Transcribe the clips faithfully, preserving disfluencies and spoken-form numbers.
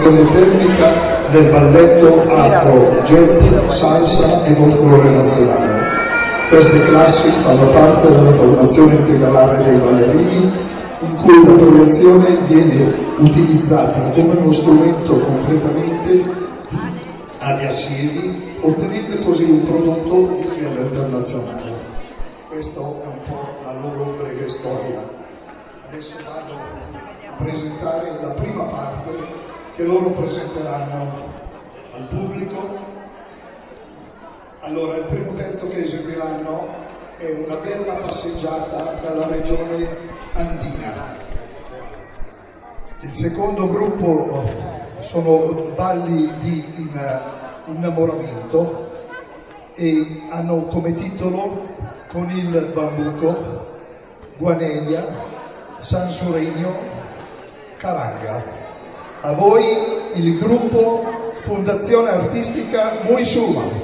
formazione tecnica del balletto afro, jazz, salsa e folklore nazionale. Queste classi fanno parte della formazione integrale dei ballerini, in cui la proiezione viene utilizzata come uno strumento completamente agli assiemi, ottenendo così un prodotto di livello internazionale. Questa è un po' la loro breve storia. Adesso vado a presentare la prima parte che loro presenteranno al pubblico. Allora, il primo pezzo che eseguiranno è una bella passeggiata dalla regione andina. Il secondo gruppo sono balli di innamoramento e hanno come titolo Con il bambuco, Guaneglia, San Suregno, Caranga. A voi il gruppo Fondazione Artistica Muisuma.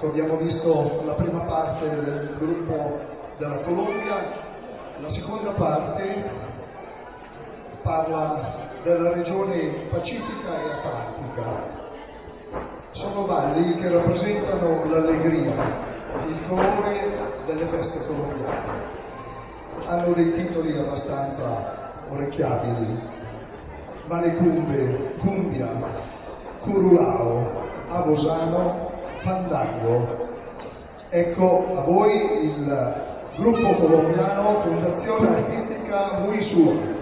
Ecco, abbiamo visto la prima parte del gruppo della Colombia, la seconda parte parla della regione pacifica e atlantica. Sono balli che rappresentano l'allegria, il colore delle feste colombiane. Hanno dei titoli abbastanza orecchiabili: Malecumbe, Cumbia, Curulao, Abosano, Fandango. Ecco a voi il gruppo colombiano Fondazione Artistica Muy Sur.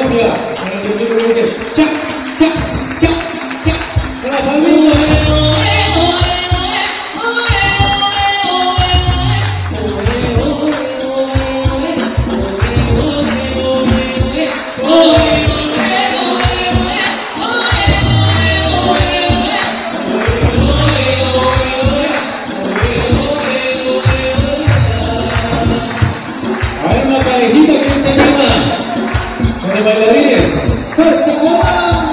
Austria, ciao, ciao, ciao, ciao, con la famiglia. Hay una parejita que se llama con los bailarines. ¡Fuerza cubana!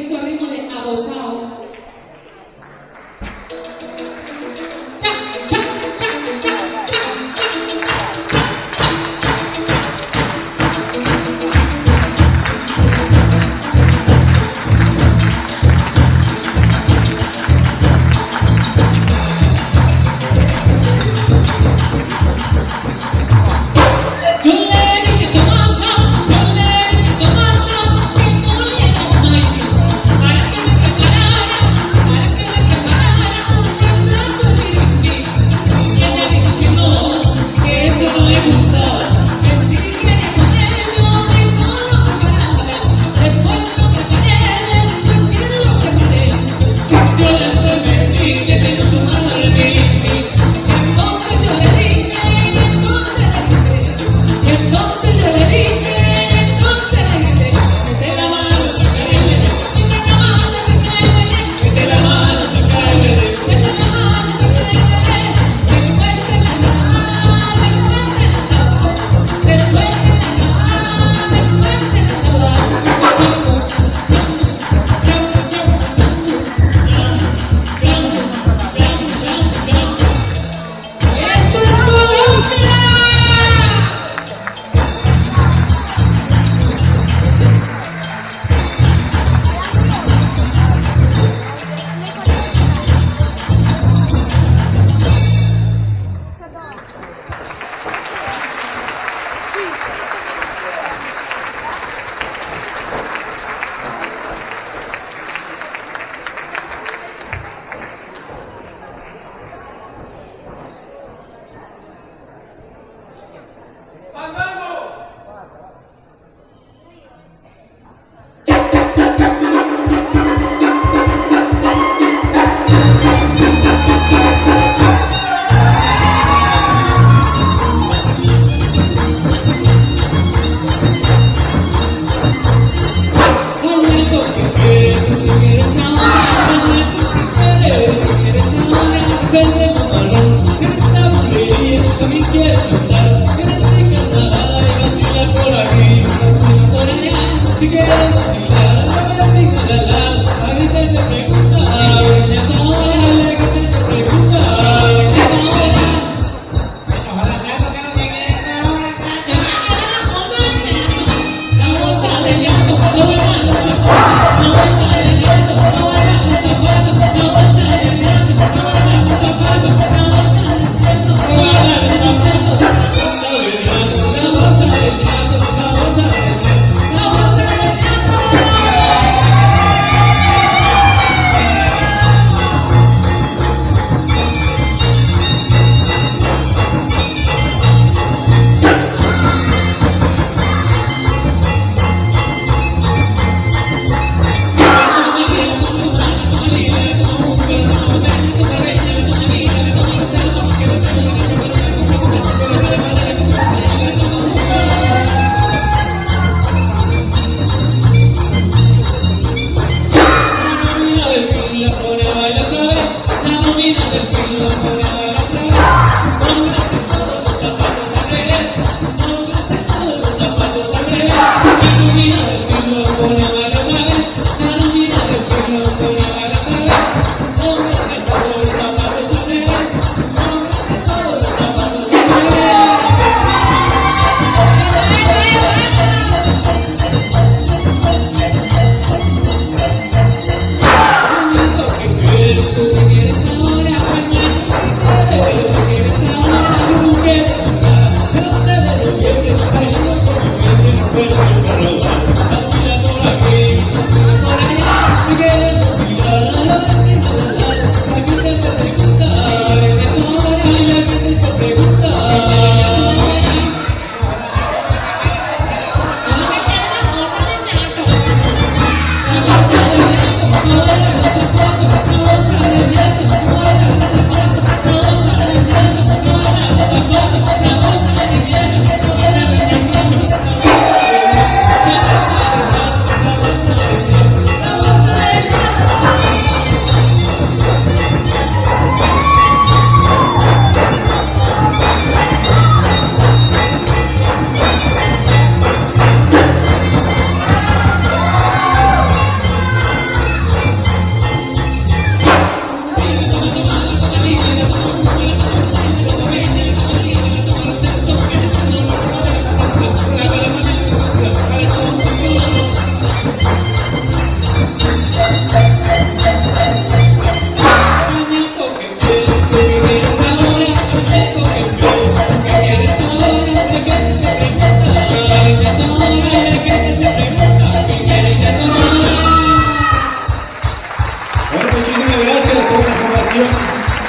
pasito al ritmo de abocado. Para que me preparara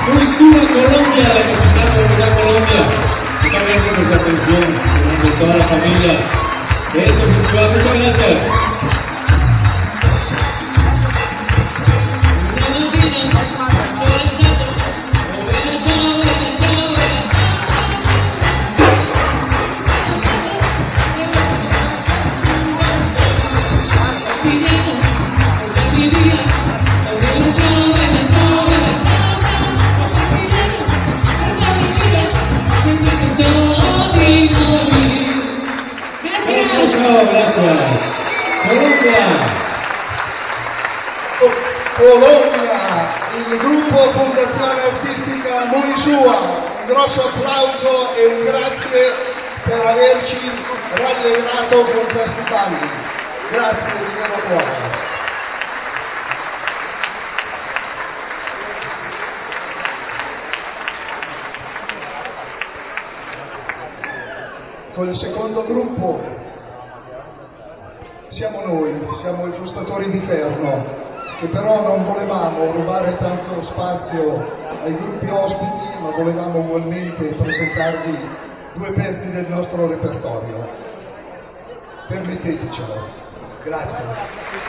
Muy Cuba, Colombia, representando a Colombia. Muchas gracias por su atención, de toda la familia. Eso, muchas gracias. Colombia, il gruppo Fondazione Artistica Munisua, un grosso applauso e un grazie per averci rallegrato con questi balli. Grazie di vero cuore. Con il secondo gruppo siamo noi, siamo i frustatori di Ferno, che però non volevamo rubare tanto spazio ai gruppi ospiti, ma volevamo ugualmente presentarvi due pezzi del nostro repertorio. Permettetecelo. Grazie.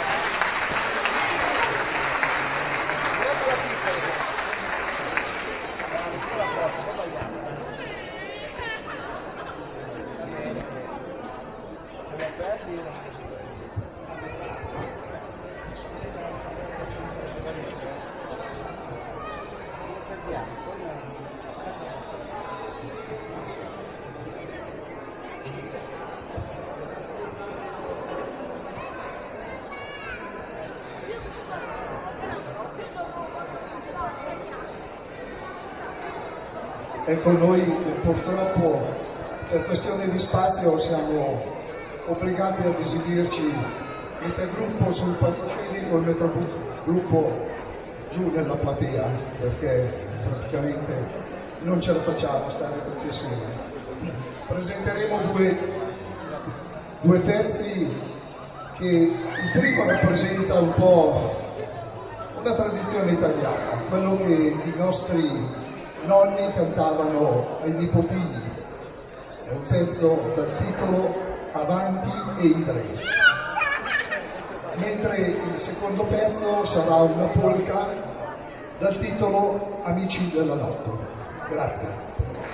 Ecco, noi purtroppo per questione di spazio siamo obbligati ad esibirci metà gruppo sul palcoscenico e metà gruppo giù nella platea, perché praticamente non ce la facciamo stare tutti assieme. Presenteremo due, due pezzi che il primo rappresenta un po' una tradizione italiana, quello che i nostri nonni cantavano ai nipotini. È un pezzo dal titolo Avanti e Idrei. Mentre il secondo pezzo sarà una polka dal titolo Amici della notte. Grazie.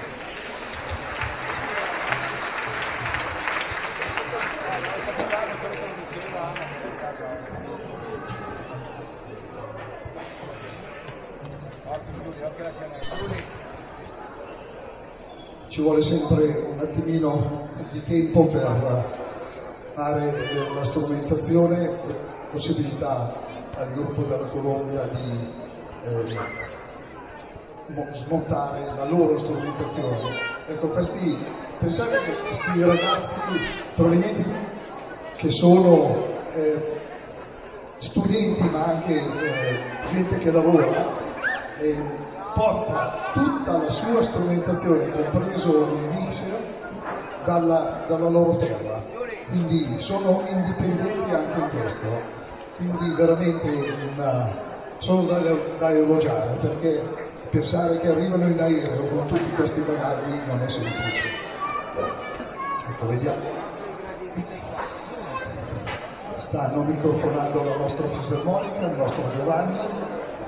Ci vuole sempre un attimino di tempo per fare la strumentazione e possibilità al gruppo della Colombia di eh, smontare la loro strumentazione. Ecco, questi, pensate che questi ragazzi provenienti che sono eh, studenti ma anche eh, gente che lavora, eh, porta tutta la sua strumentazione, compreso il mixer, dalla, dalla loro terra, quindi sono indipendenti anche in questo, quindi veramente una, sono da, da elogiare, perché pensare che arrivano in aereo con tutti questi bagagli non è semplice. Ecco, vediamo. Stanno microfonando la nostra fisarmonica, il nostro Giovanni.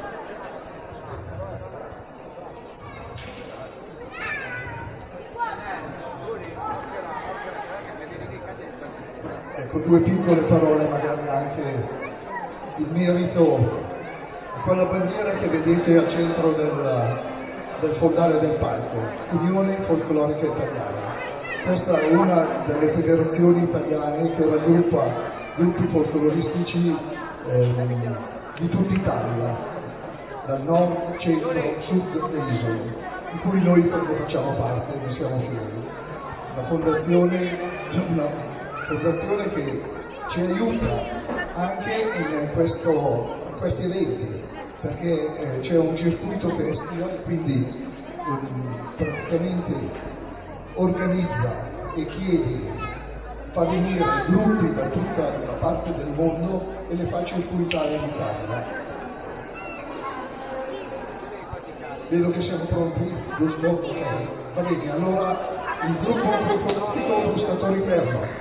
Ecco, due piccole parole magari anche in merito a quella bandiera che vedete al centro del, del fondale del palco, Unione Folclorica Italiana. Questa è una delle federazioni italiane che raggruppa gruppi folcloristici eh, di tutta Italia, dal nord, centro, sud e isole, di cui noi facciamo parte, ne siamo fieri. La fondazione, una fondazione che ci aiuta anche in, questo, in questi eventi, perché eh, c'è un circuito festival, quindi eh, praticamente organizza e chiede, fa venire gruppi da tutta la parte del mondo e le fa circuitare in Italia. Vedo che siamo pronti, giusto? Ok. Va bene, allora il gruppo antropologico Gustatori Fermo.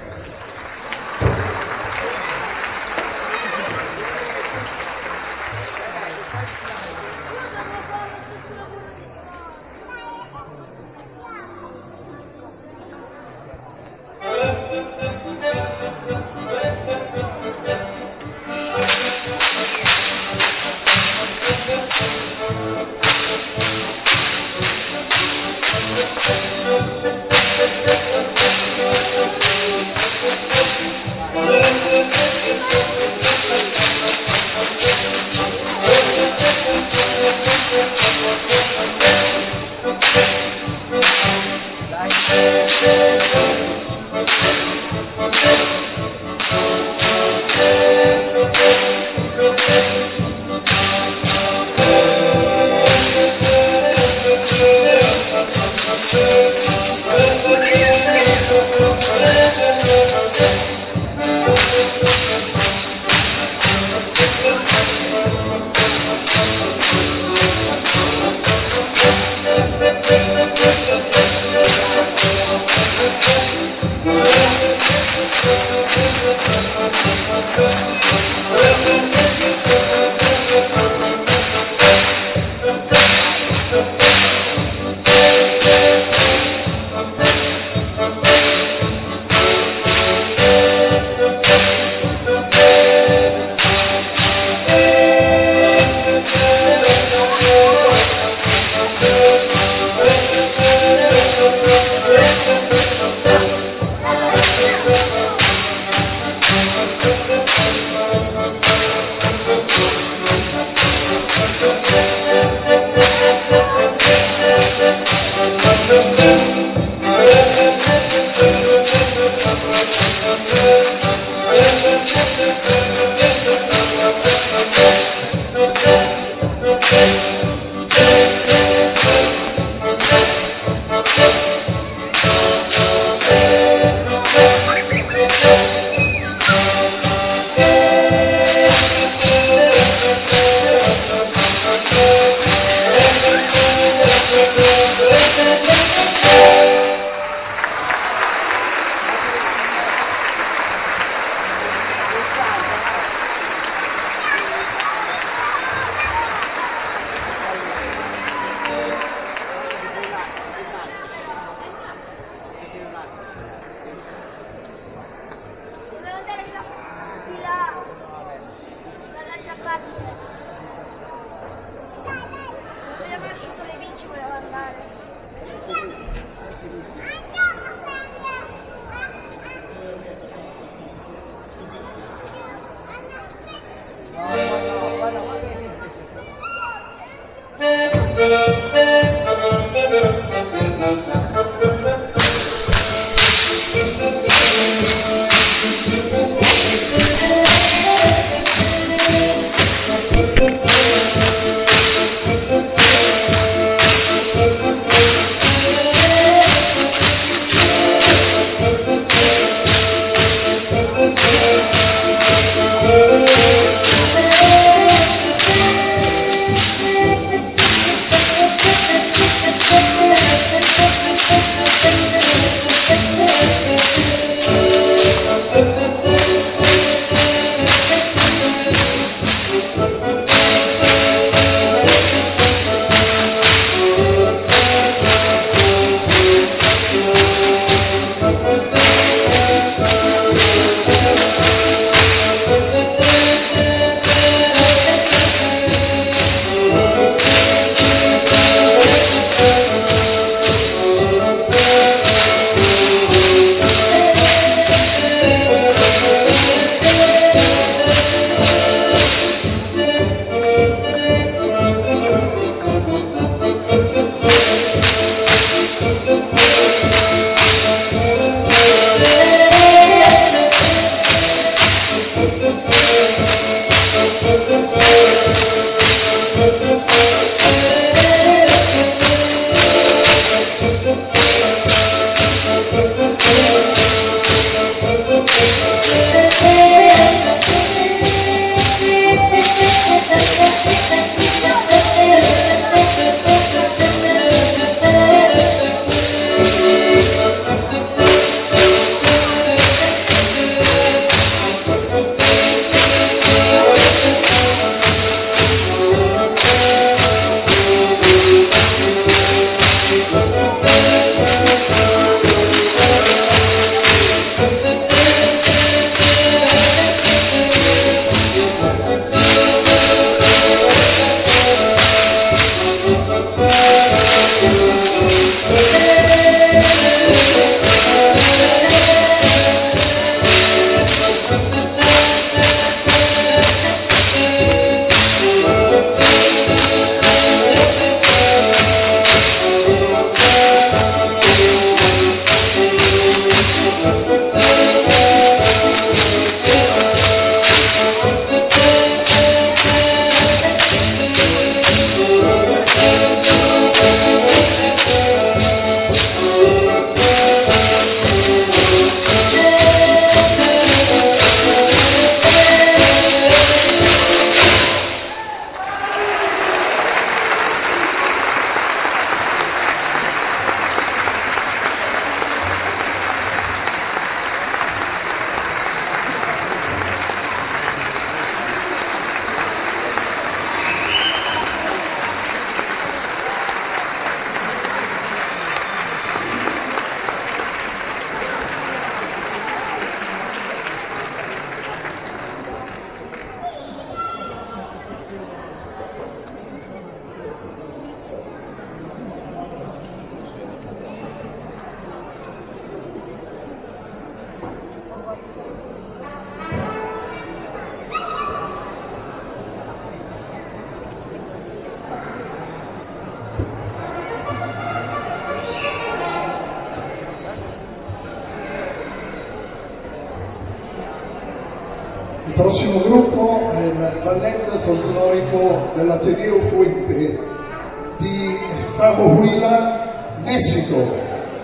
balletto folclorico dell'Ateneo Fuente di Coahuila, Messico.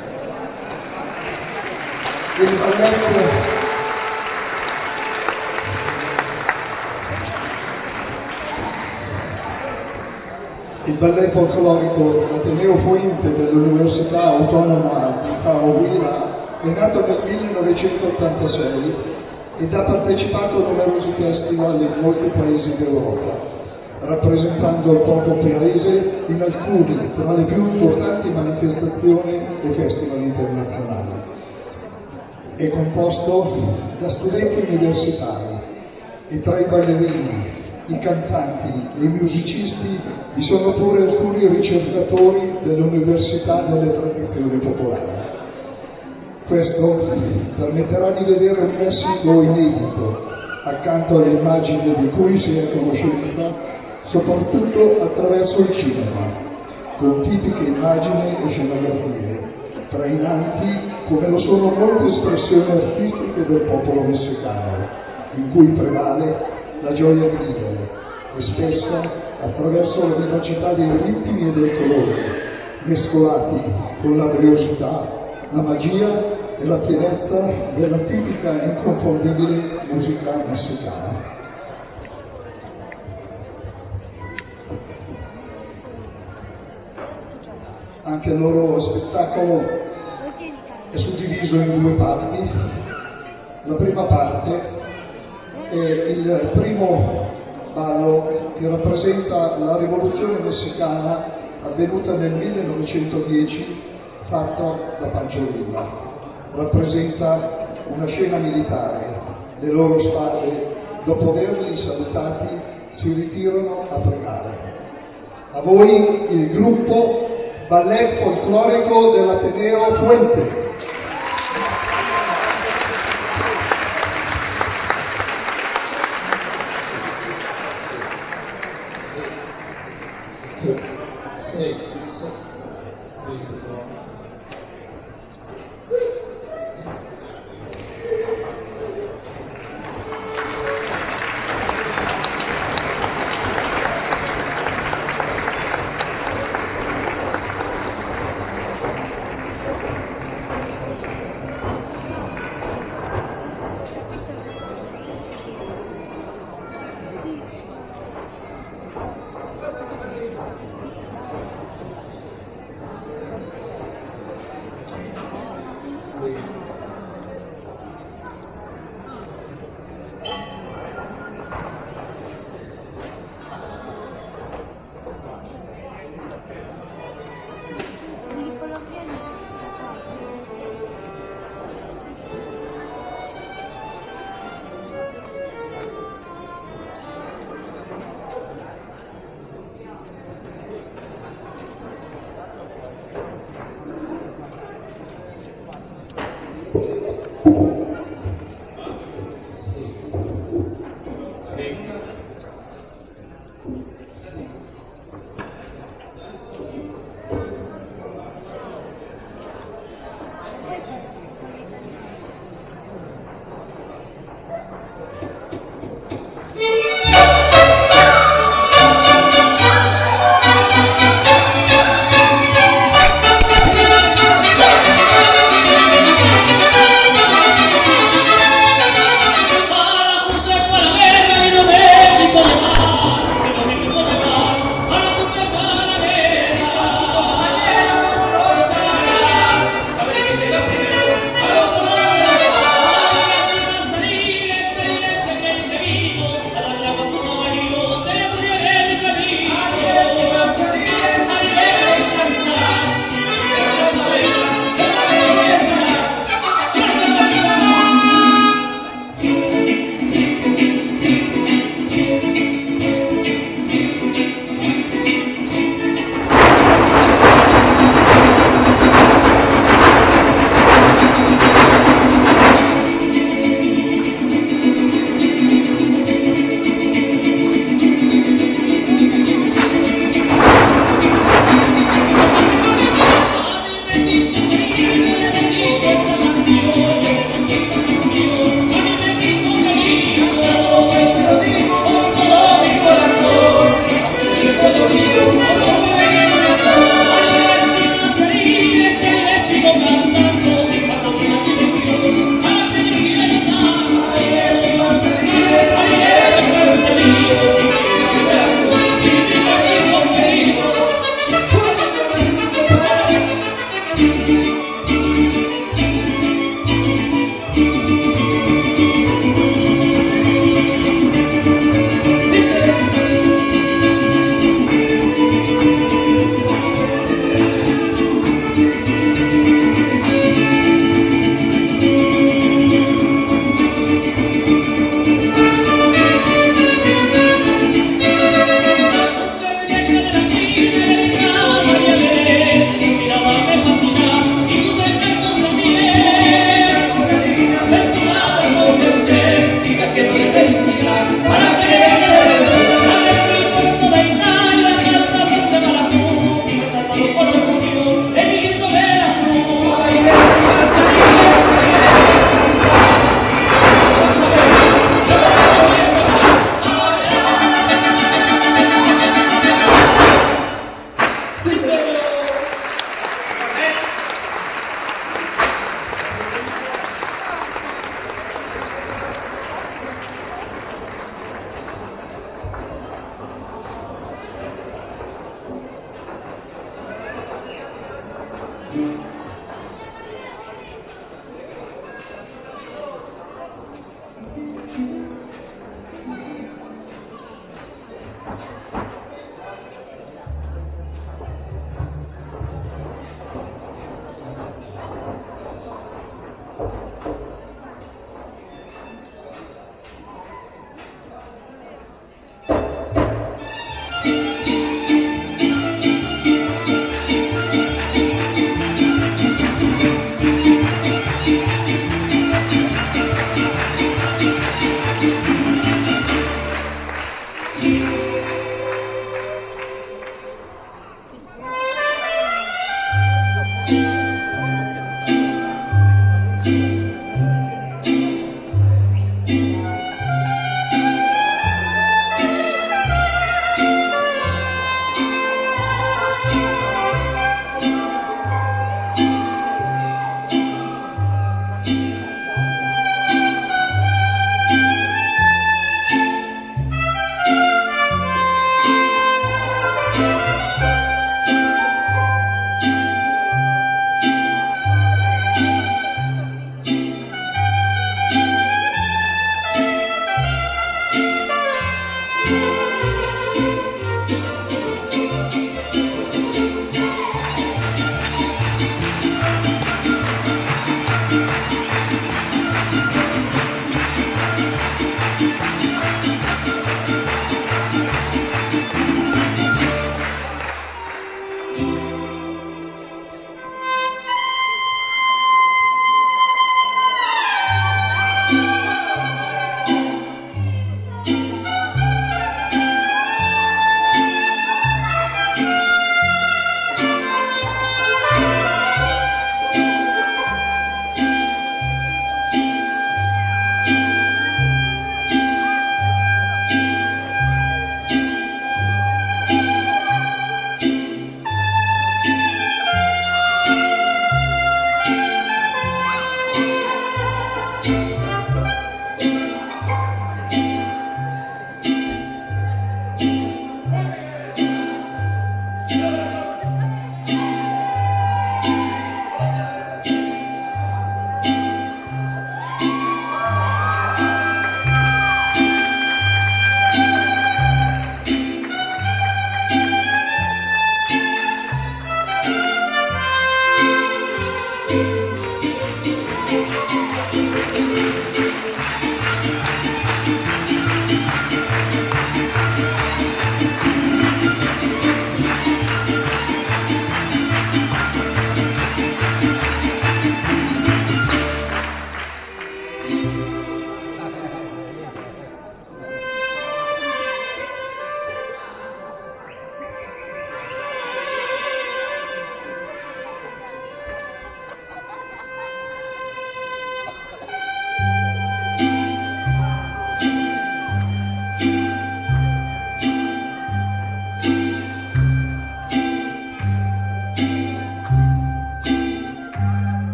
Il balletto Il ballet folclorico dell'Ateneo Fuente dell'Università Autonoma di Coahuila è nato nel millenovecentottantasei ed ha partecipato a numerosi festival in molti paesi d'Europa, rappresentando il proprio paese in alcuni tra le più importanti manifestazioni e festival internazionali. È composto da studenti universitari e tra i ballerini, i cantanti e i musicisti vi sono pure alcuni ricercatori dell'Università delle Tradizioni Popolari. Questo permetterà di vedere un Messico inedito, accanto alle immagini di cui si è a conoscenza, soprattutto attraverso il cinema, con tipiche immagini e scenografie, trainanti come lo sono molte espressioni artistiche del popolo messicano, in cui prevale la gioia di vivere e spesso attraverso la vivacità dei ritmi e dei colori, mescolati con la briosità, la magia e la pienezza della tipica e inconfondibile musica messicana. Anche il loro spettacolo è suddiviso in due parti. La prima parte è il primo ballo che rappresenta la rivoluzione messicana avvenuta nel millenovecentodieci, fatta da Pancho Villa. Rappresenta una scena militare. Le loro spalle, dopo averli salutati, si ritirano a pregare. A voi il gruppo Ballet Folclorico dell'Ateneo Fuente.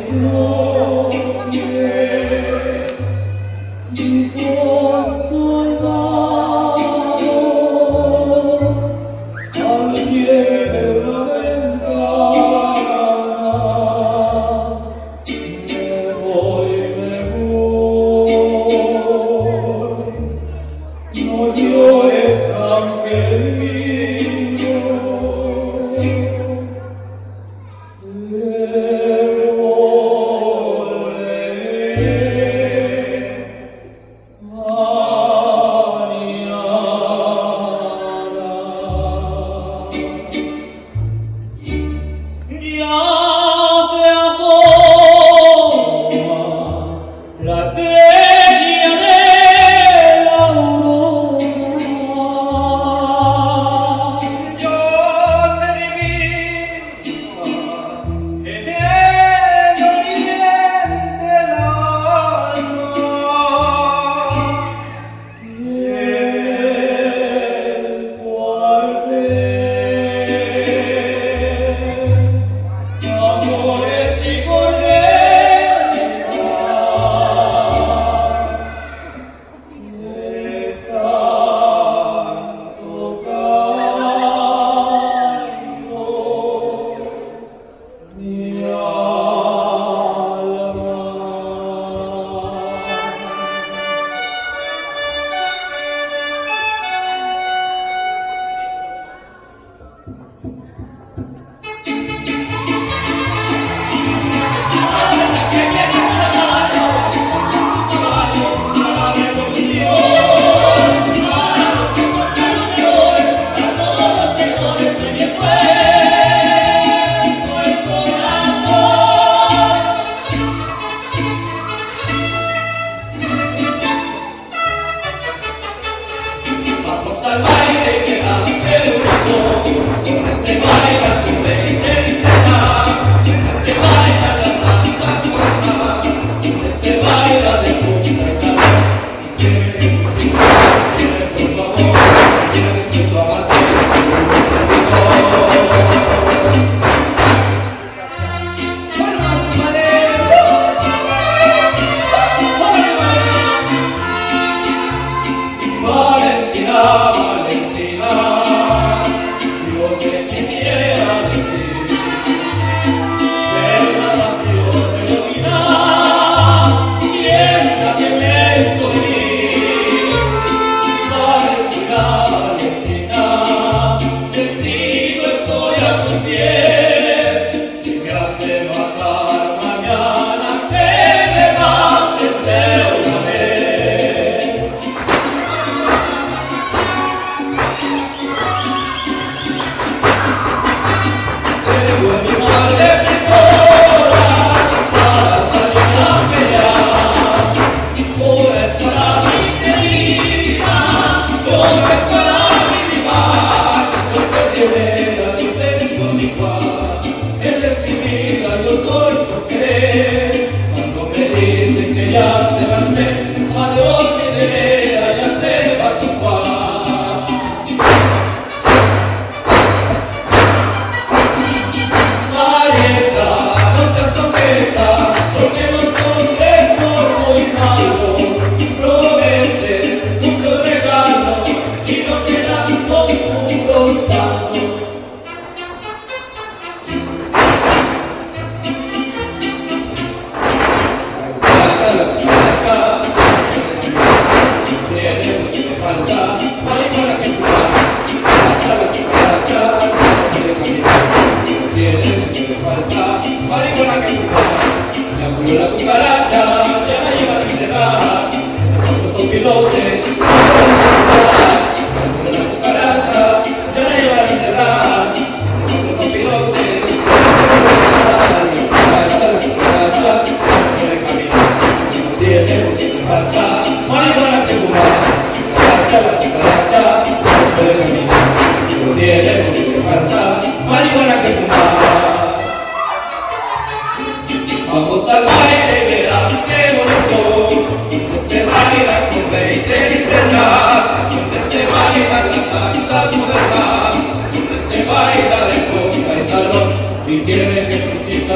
Mi quiere que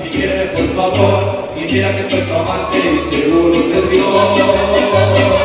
si quiere, por favor, y mira que soy tu amante y seguro te dio.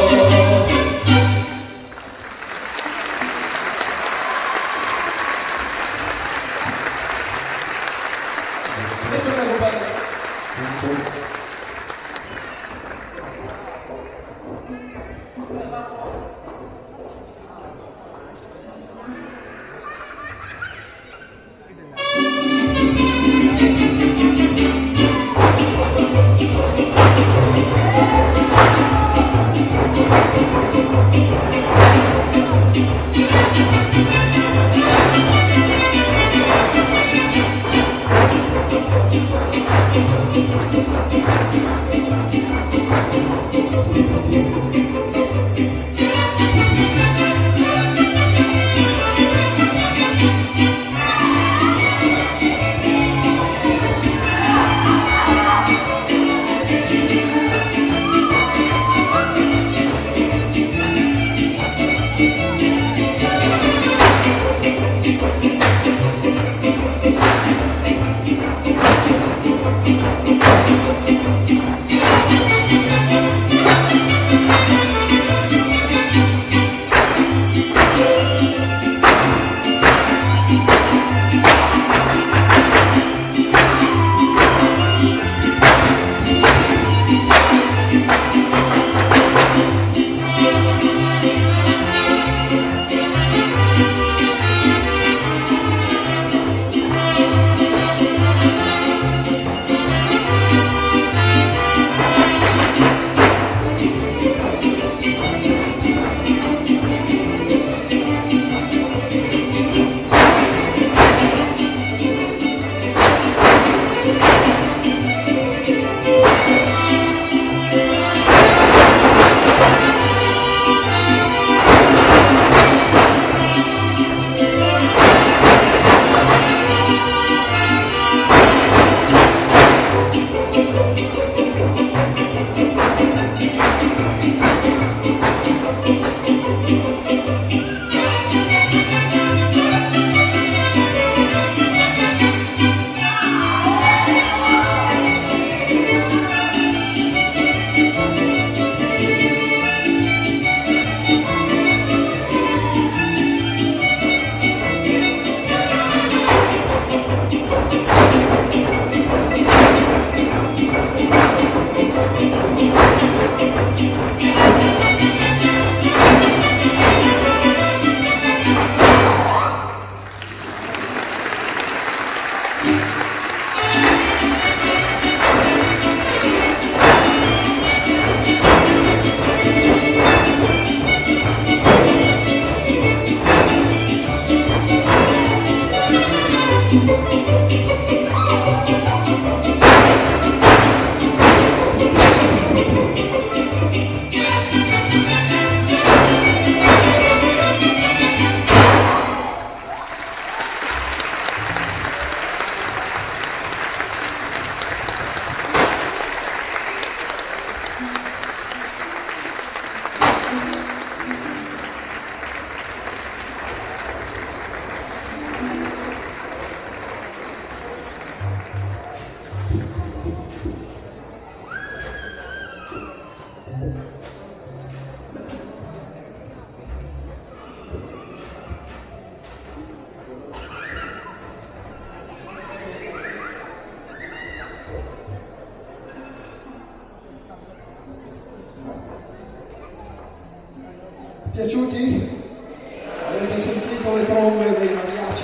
Piaciuti? Avete sentito le trombe dei mariachi?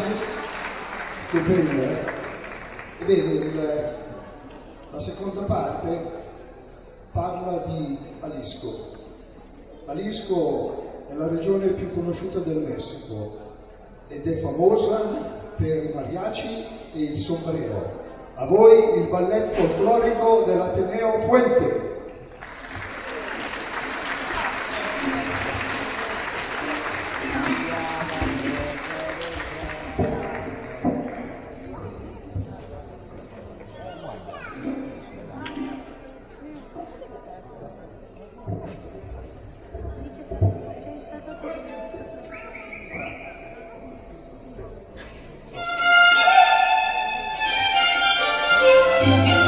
Stupende. E bene, il, la seconda parte parla di Jalisco. Jalisco è la regione più conosciuta del Messico ed è famosa per i mariachi e il sombrero. A voi il balletto folclorico dell'Ateneo Fuente. Thank you.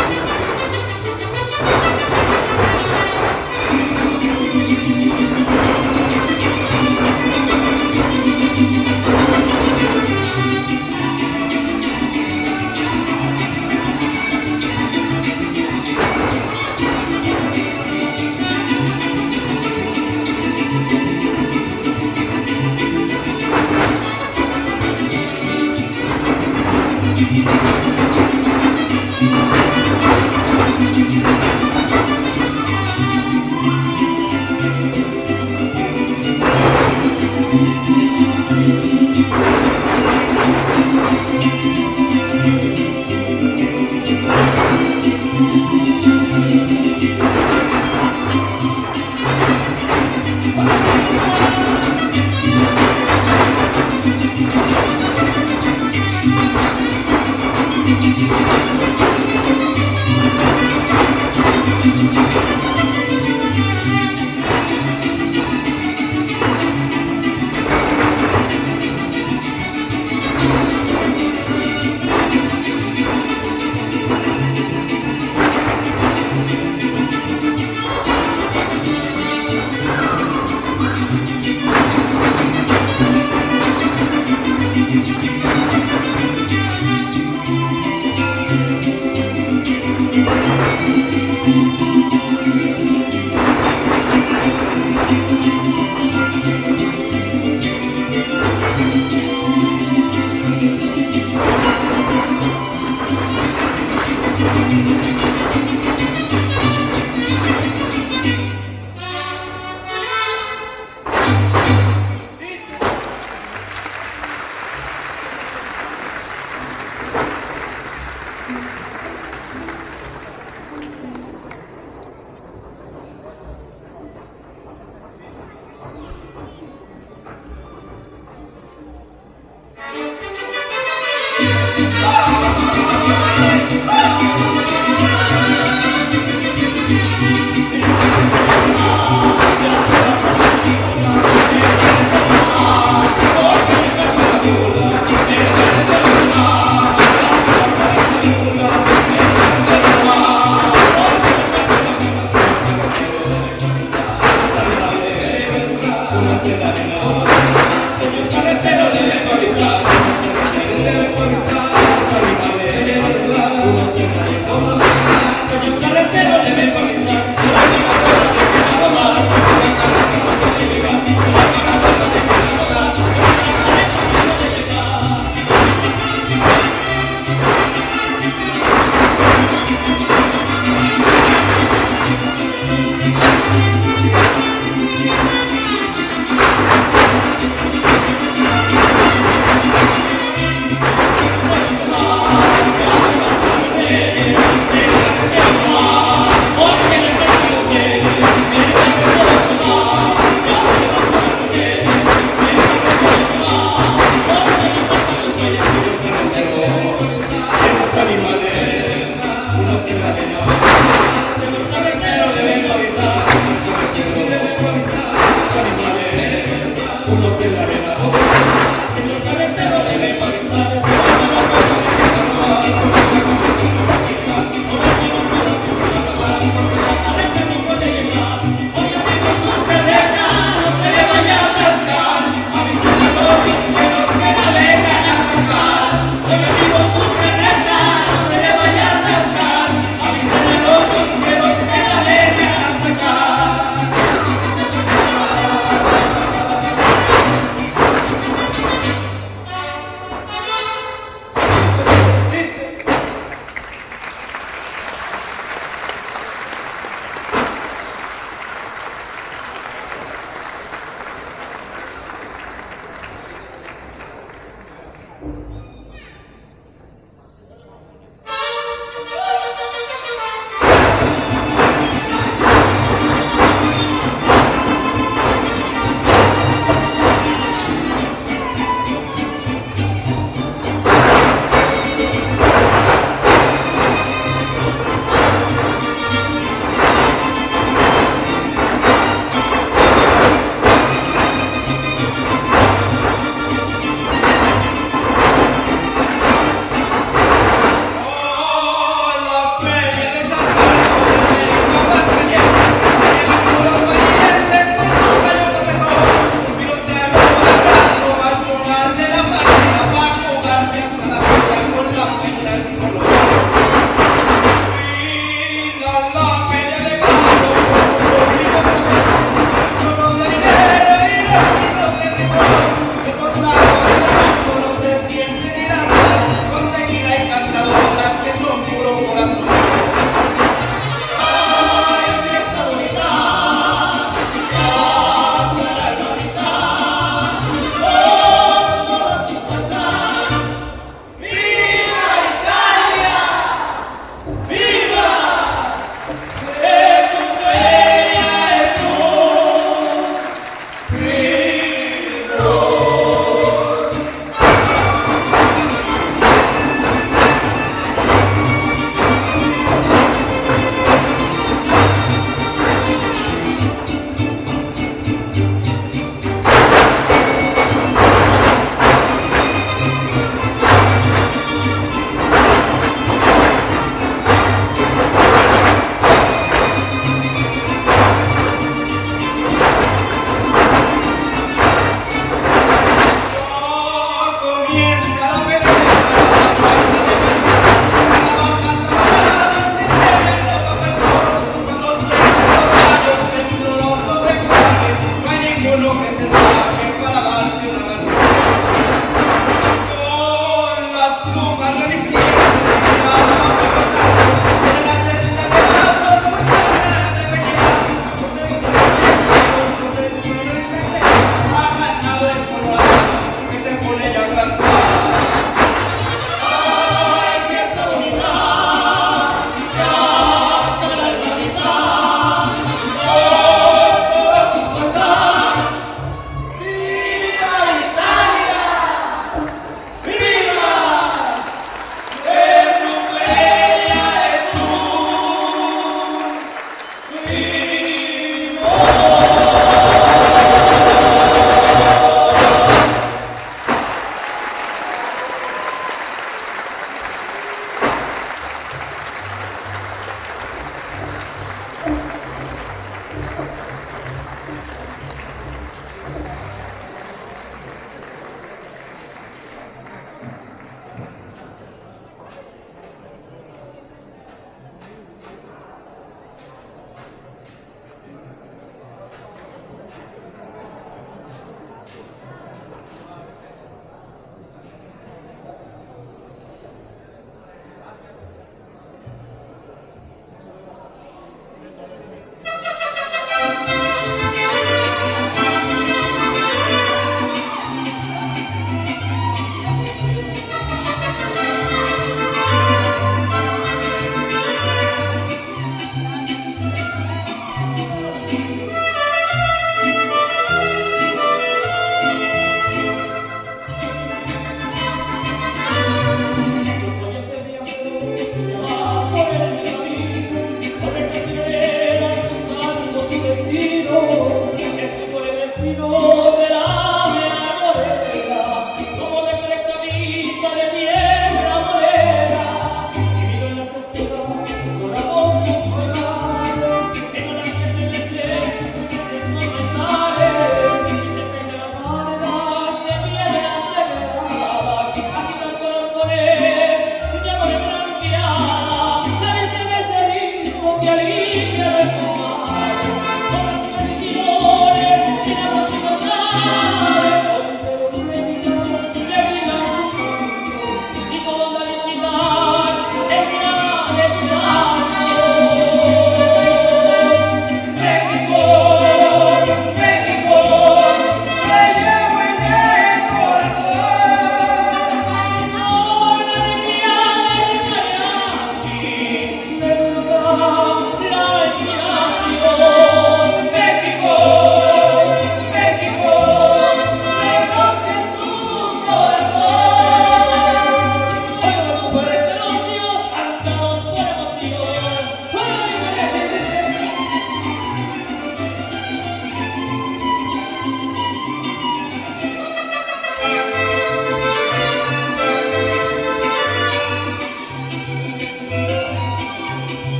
Thank you.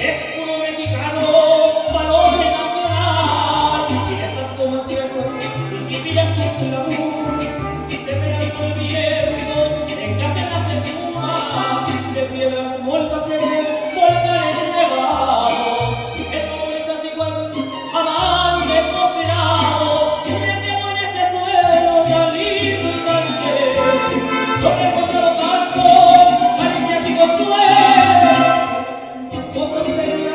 escudo mexicano, valores nacional, y estas conciertos, y miran con la luz, y te vean con el viento, te cambian la textura, te pierdan muertas en el volcanes nevados, esto no es igual, jamás me he considerado, un enemigo en este suelo tan lindo y tan lleno, no me encuentro tanto, caricias y consuelo, otros serían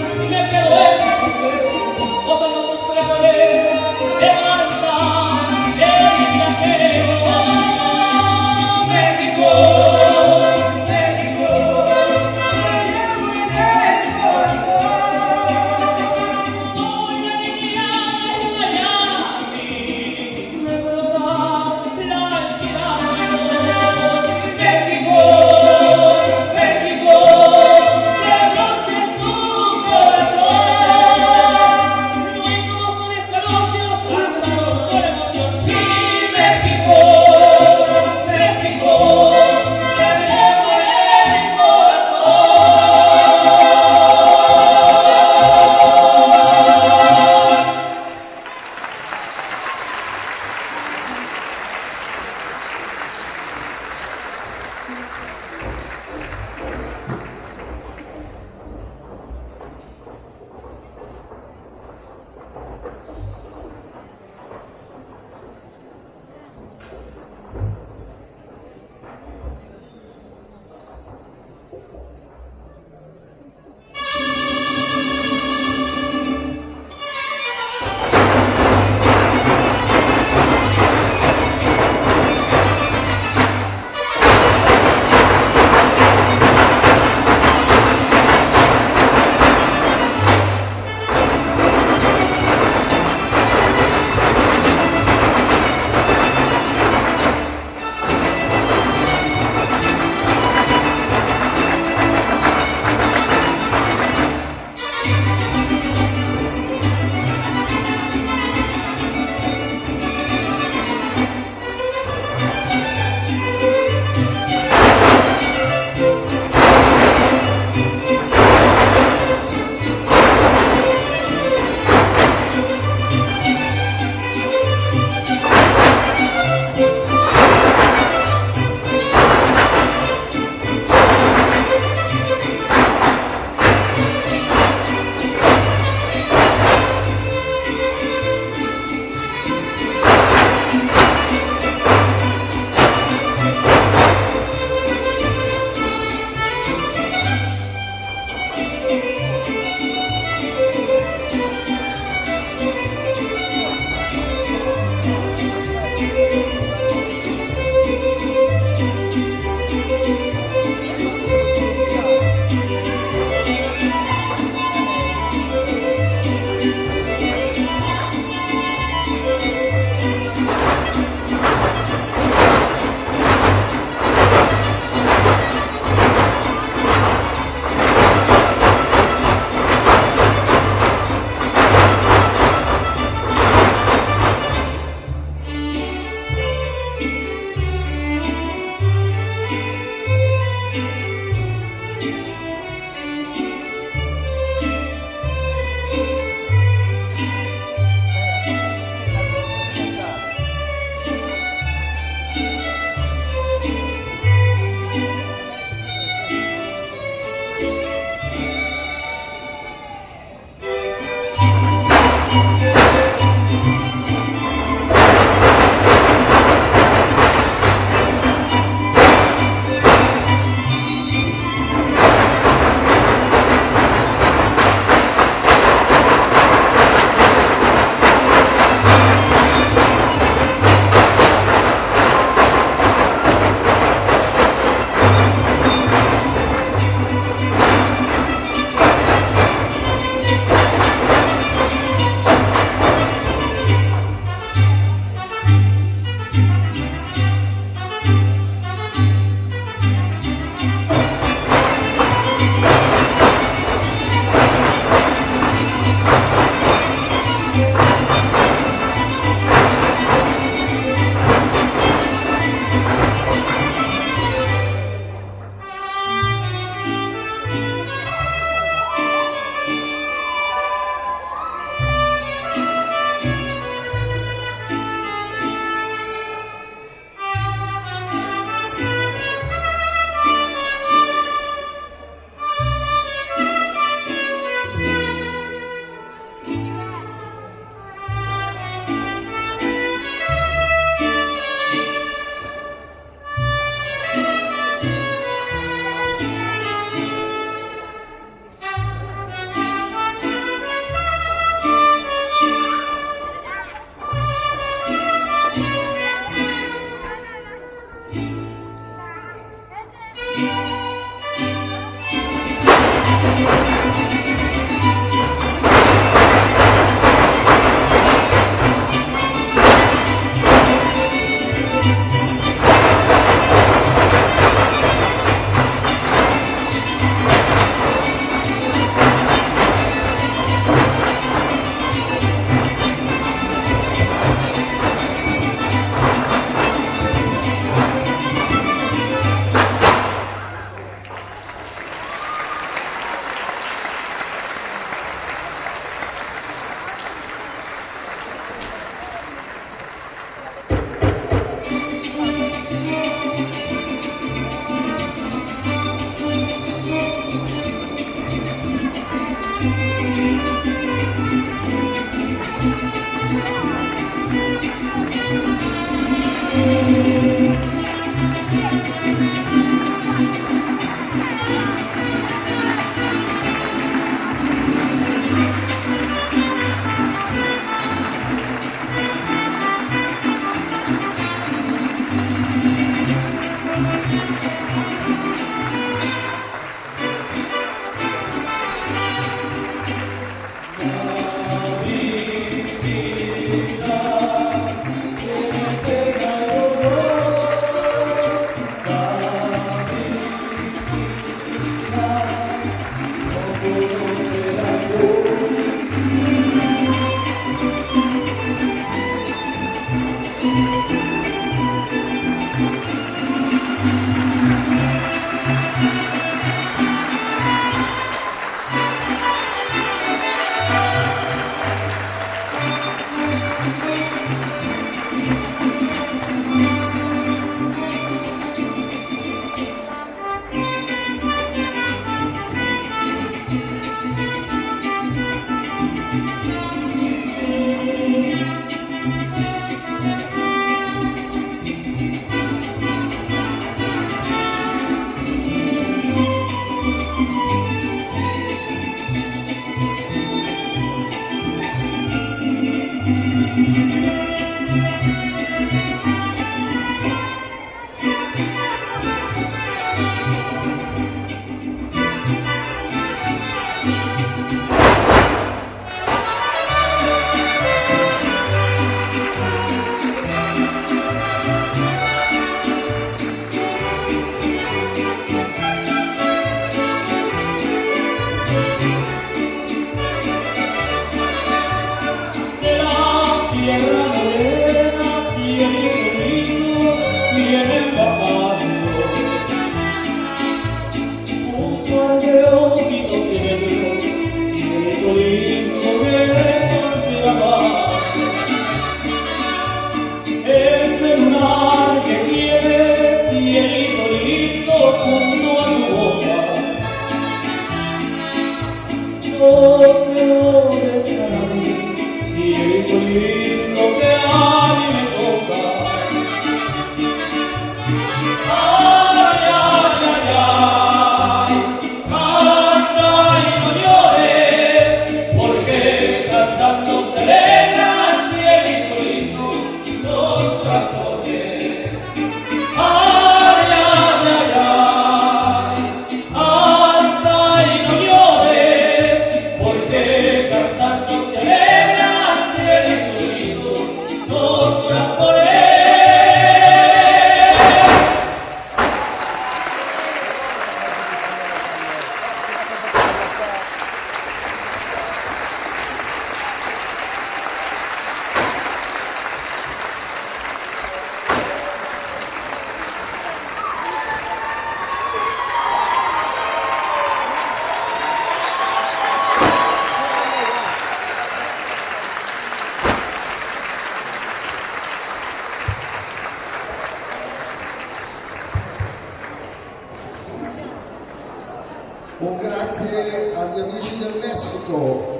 Un grazie agli amici del Messico.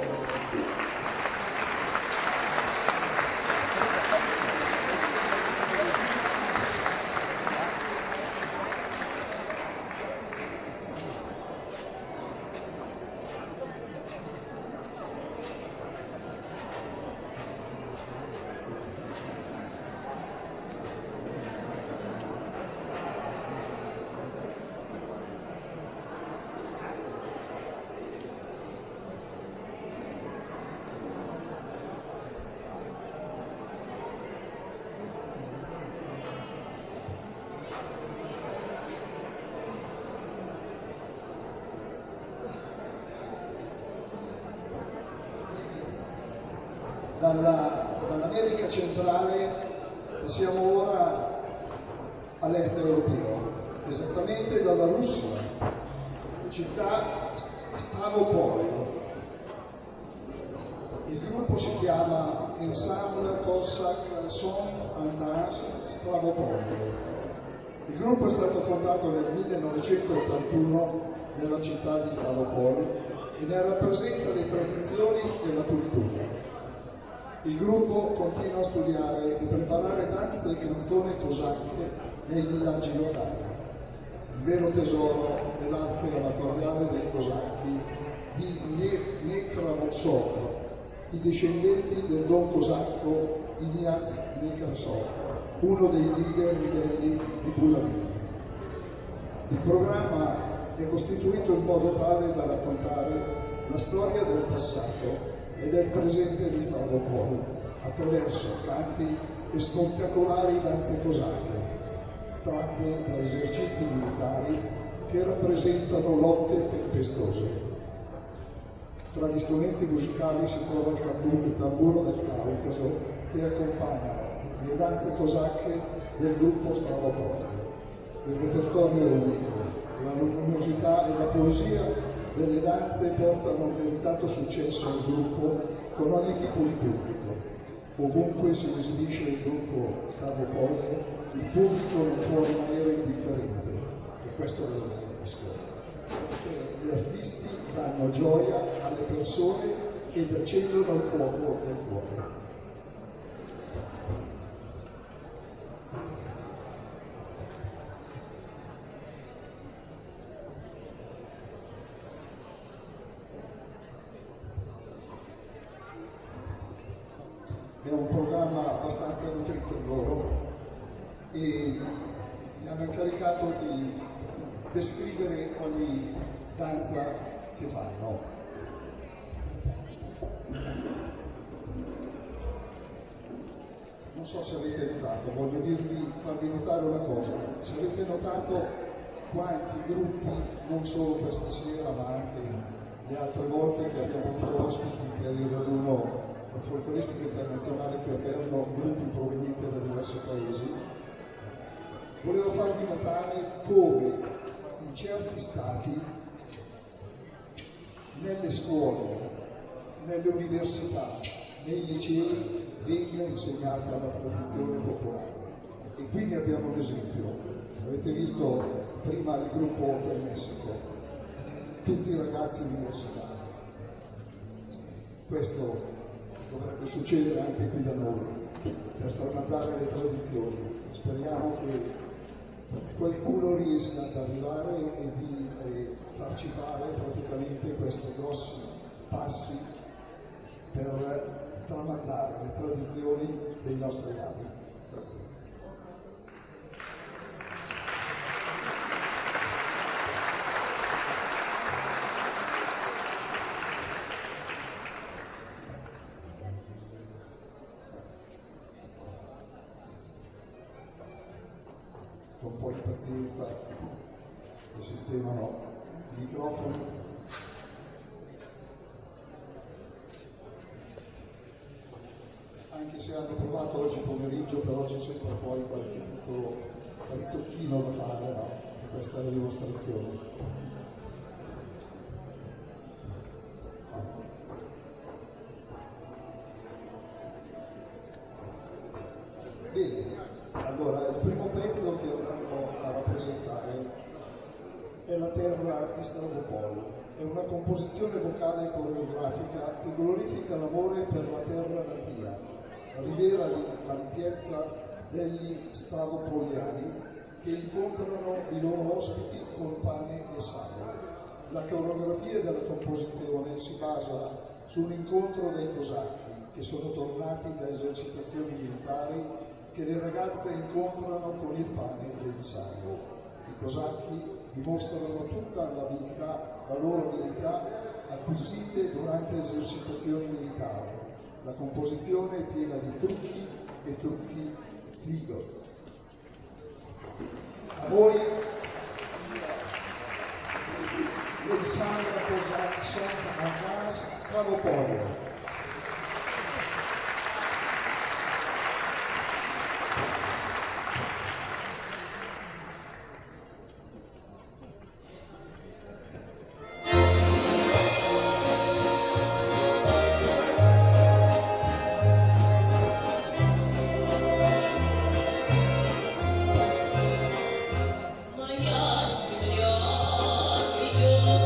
Dalla, dall'America centrale passiamo ora all'est europeo, esattamente dalla Russia, città Stavropol. Il gruppo si chiama Ensemble Cossack Song and Dance Stavropol. Il gruppo è stato fondato nel millenovecentottantuno nella città di Stavropol e ne rappresenta le tradizioni e la cultura. Il gruppo continua a studiare e preparare danze e canzoni cosacche nei villaggi locali. Il vero tesoro dell'arte amatoriale dei cosacchi di Nekrasov, i discendenti del don cosacco Ignat Nekrasov, uno dei leader ribelli di Bulavina. Il programma è costituito in modo tale da raccontare la storia del passato e del presente di Stavropol attraverso canti e spettacolari danze cosacche tratte da esercizi militari che rappresentano lotte tempestose. Tra gli strumenti musicali si trova il tamburo, il tamburo del Caucaso che accompagna le danze cosacche del gruppo Stavropol. Il repertorio è unico, la luminosità e la poesia delle danze portano un meritato successo al gruppo con ogni tipo di pubblico. Ovunque si esibisce il gruppo Stavropol, il pubblico non può rimanere indifferente, e questo è il discorso. Gli artisti danno gioia alle persone ed accendono il fuoco del cuore. È un programma abbastanza nutrito loro e mi hanno incaricato di descrivere ogni danza che fanno. Non so se avete notato, voglio dirvi, farvi notare una cosa, se avete notato quanti gruppi, non solo questa sera ma anche le altre volte che abbiamo avuto ospiti per il raduno folcloristico internazionale che avevano gruppi provenienti da diversi paesi, volevo farvi notare come in certi stati, nelle scuole, nelle università, nei licei venga insegnata la tradizione popolare. E quindi abbiamo un esempio, avete visto prima il gruppo del Messico, tutti i ragazzi universitari. Questo dovrebbe succedere anche qui da noi, per tramandare le tradizioni. Speriamo che qualcuno riesca ad arrivare e di eh, farci fare praticamente questi grossi passi per tramandare le tradizioni dei nostri avi. Con un po' di pazienza che sistemano i microfoni. Anche se hanno provato oggi pomeriggio, però c'è sempre poi qualche piccolo ritocchino da fare, no? Questa è la dimostrazione. Bene, allora il primo pezzo che andremo a rappresentare è La terra di Stavropol. È una composizione vocale e coreografica che glorifica l'amore per la terra natia, rivela l'ampiezza degli stavropoliani che incontrano i loro ospiti con pane e sale. La coreografia della composizione si basa sull'incontro dei cosacchi che sono tornati da esercitazioni militari che le ragazze incontrano con il pane e il sale. I cosacchi dimostrano tutta l'abilità, la loro abilità acquisite durante esercitazioni militari. La composizione è piena di trucchi e trucchi figo. A voi Alexandra Kozak Song Angas Stavropol. Yo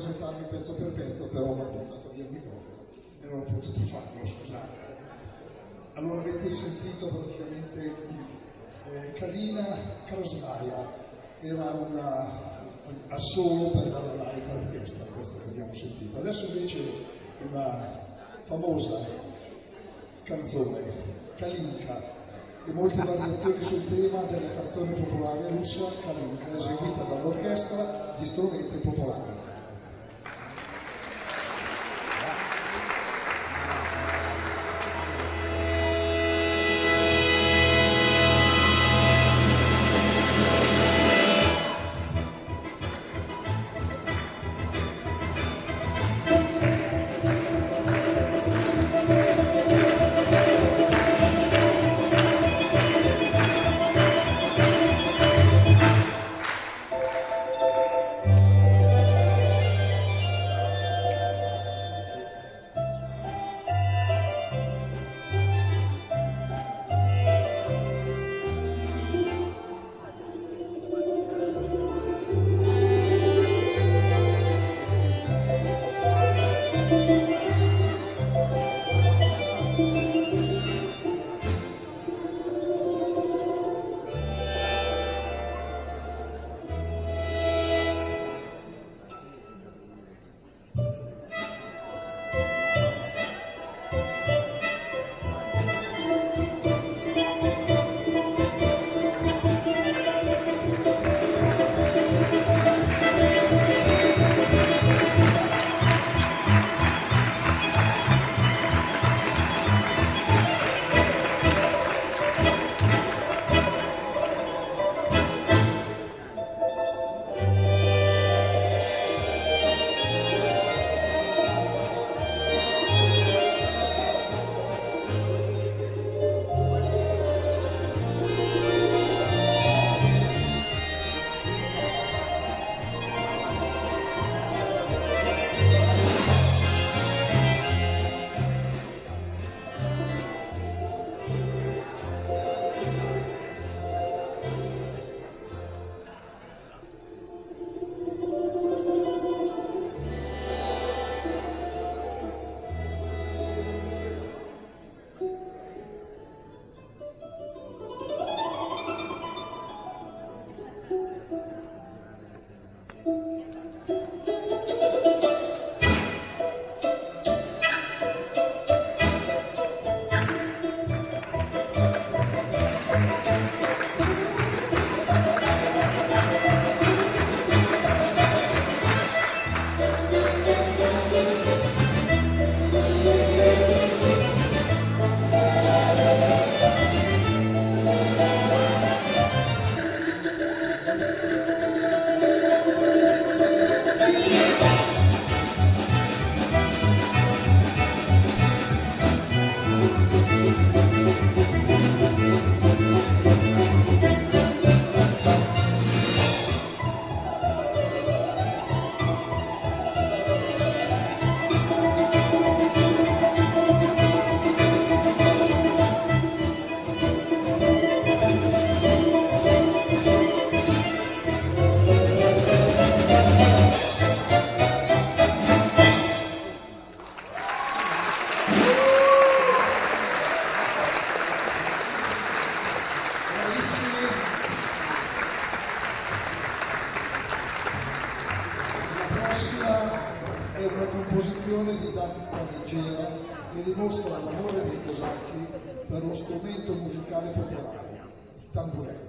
presentarmi pezzo per pezzo, però ho portato via il microfono e non ho potuto farlo, scusate. Allora avete sentito praticamente eh, Kalina Krasnaya, era una assolo per la live orchestra, questa che abbiamo sentito. Adesso invece una famosa canzone, Kalinka, e molte variazioni sul tema della canzone popolare russa Kalinka, eseguita dall'orchestra di strumenti popolari. composizione didattica leggera che dimostra l'amore dei cosacchi per lo strumento musicale popolare, il tamburello.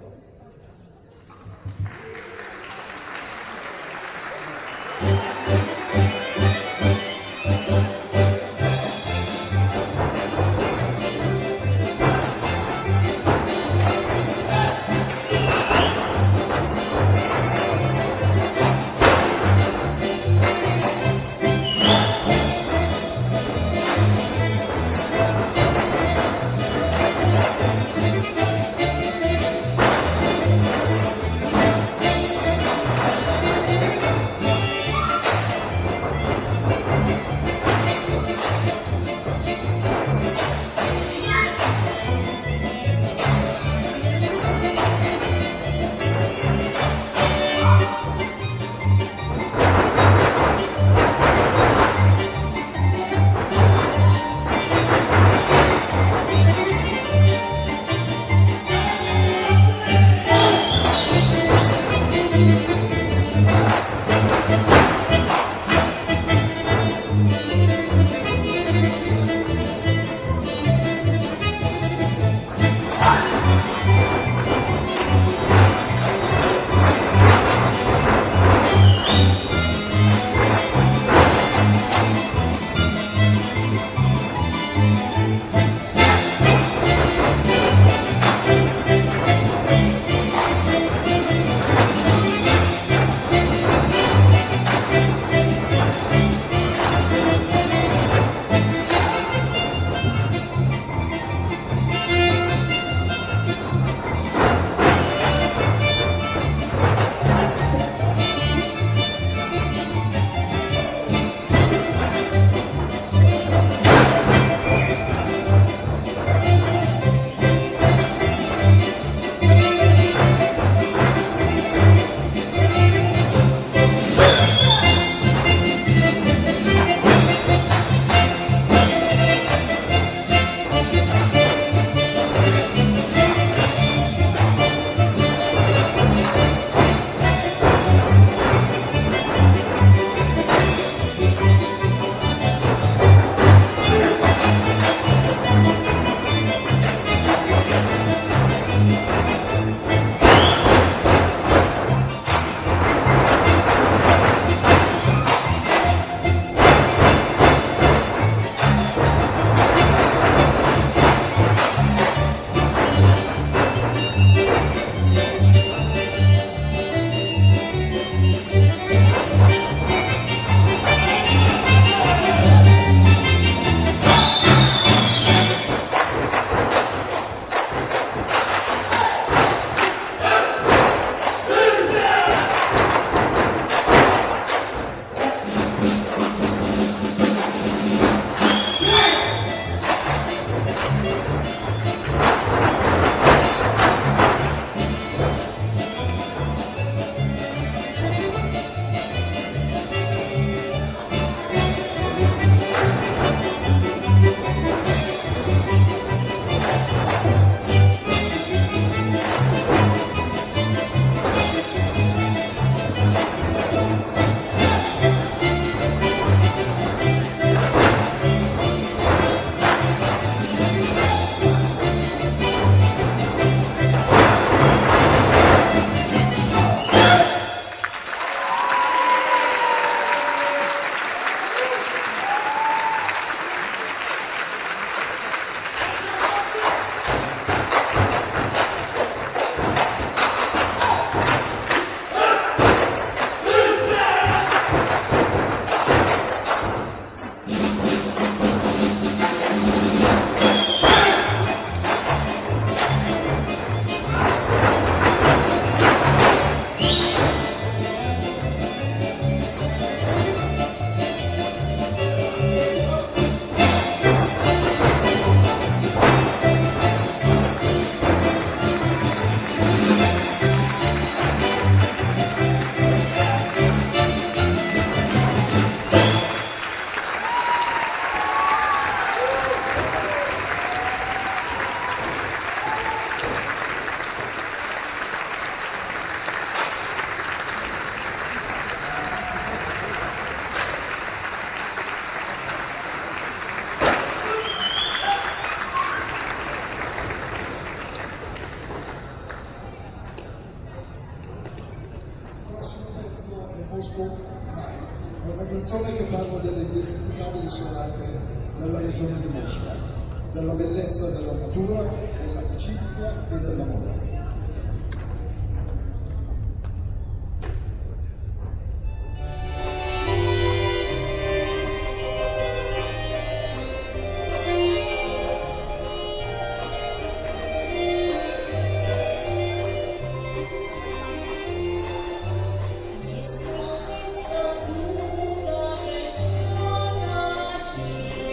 parliamo delle indimenticabili serate della regione di Mosca, della bellezza della natura, dell'amicizia e dell'amore.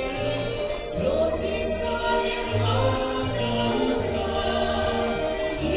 Lo si sa che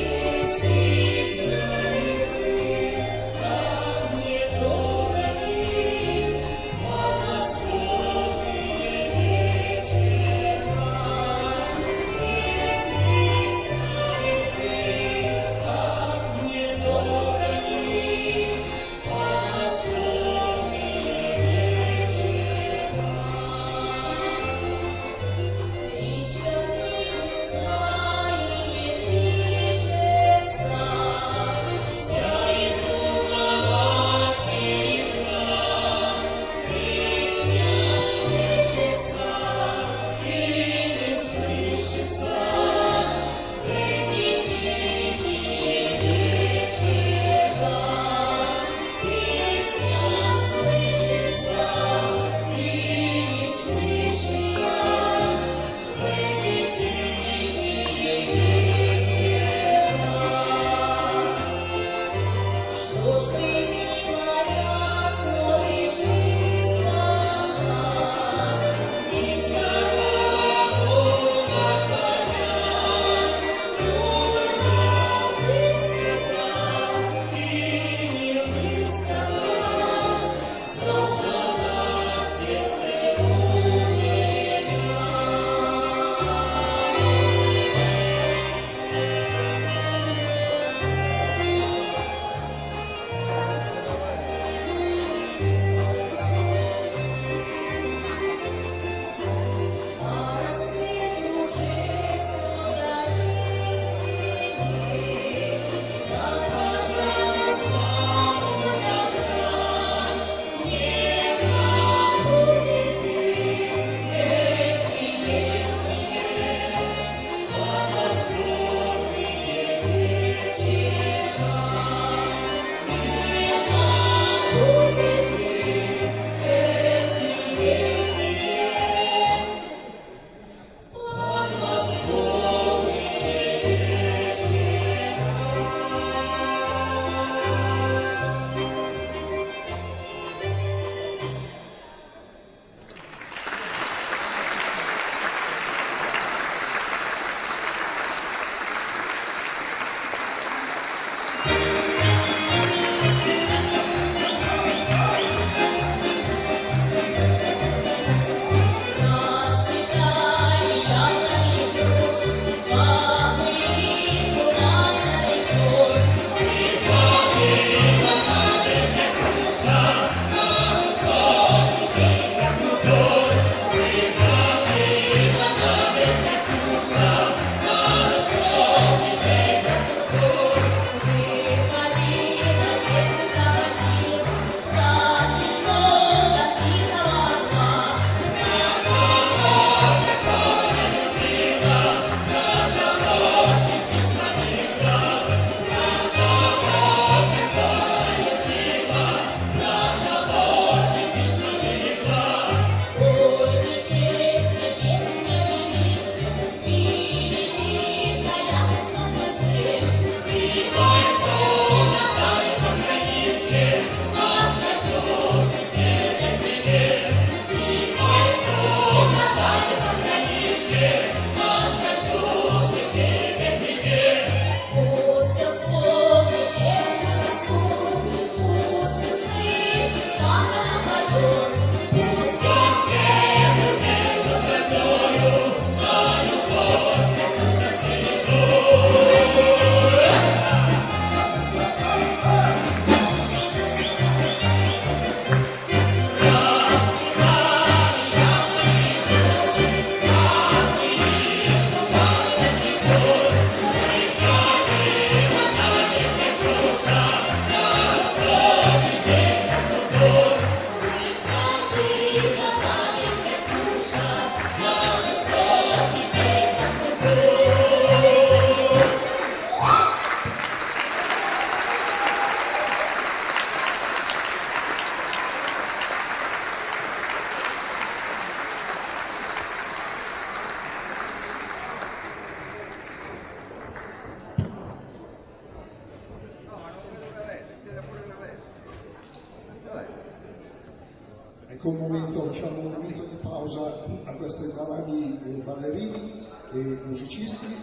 Ecco un momento, diciamo, un momento di pausa a questi bravi eh, ballerini e musicisti.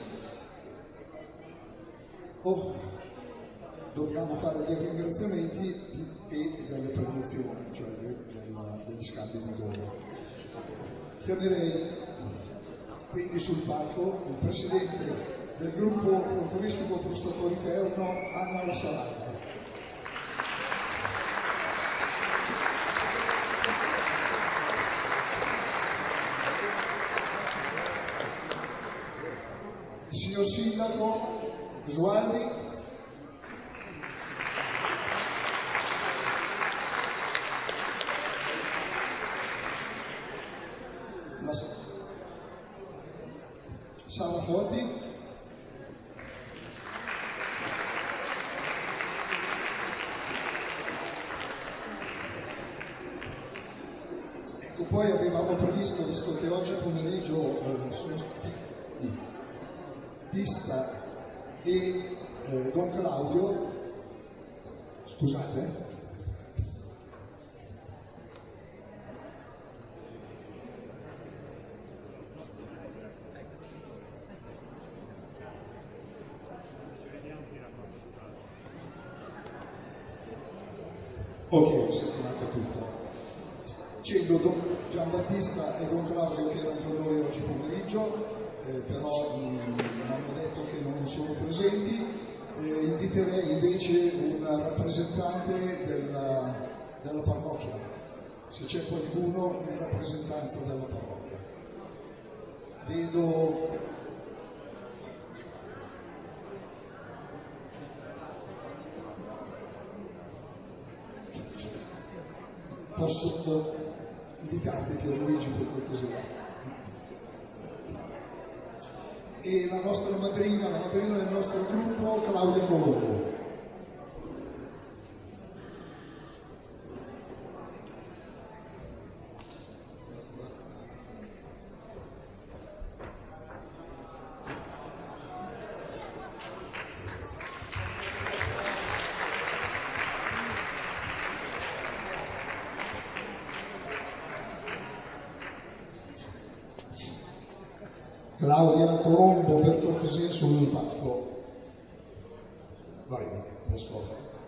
Oh, dobbiamo fare dei ringraziamenti e delle premiazioni, cioè degli scambi di dono. Chiamerei quindi sul palco il presidente del gruppo folcloristico Frustatori Terno, Anna La Salata. Il signor Sindaco Gesualdi, Sara Foti, ecco, poi avevamo previsto, visto che oggi pomeriggio eh, sono stati Pista e eh, Don Claudio, scusate, ok, ho sistemato tutto. Dicendo Don Giambattista e Don Claudio che erano con noi oggi pomeriggio, eh, però mh, hanno detto che non sono presenti, eh, inviterei invece un rappresentante della, della parrocchia, se c'è qualcuno in rappresentanza della parrocchia. Vedo posso indicarti che Luigi per cortesia. E la nostra madrina, la madrina del nostro gruppo, Claudia Colombo. Claudia Colombo, per cortesia sul palco. Vai, adesso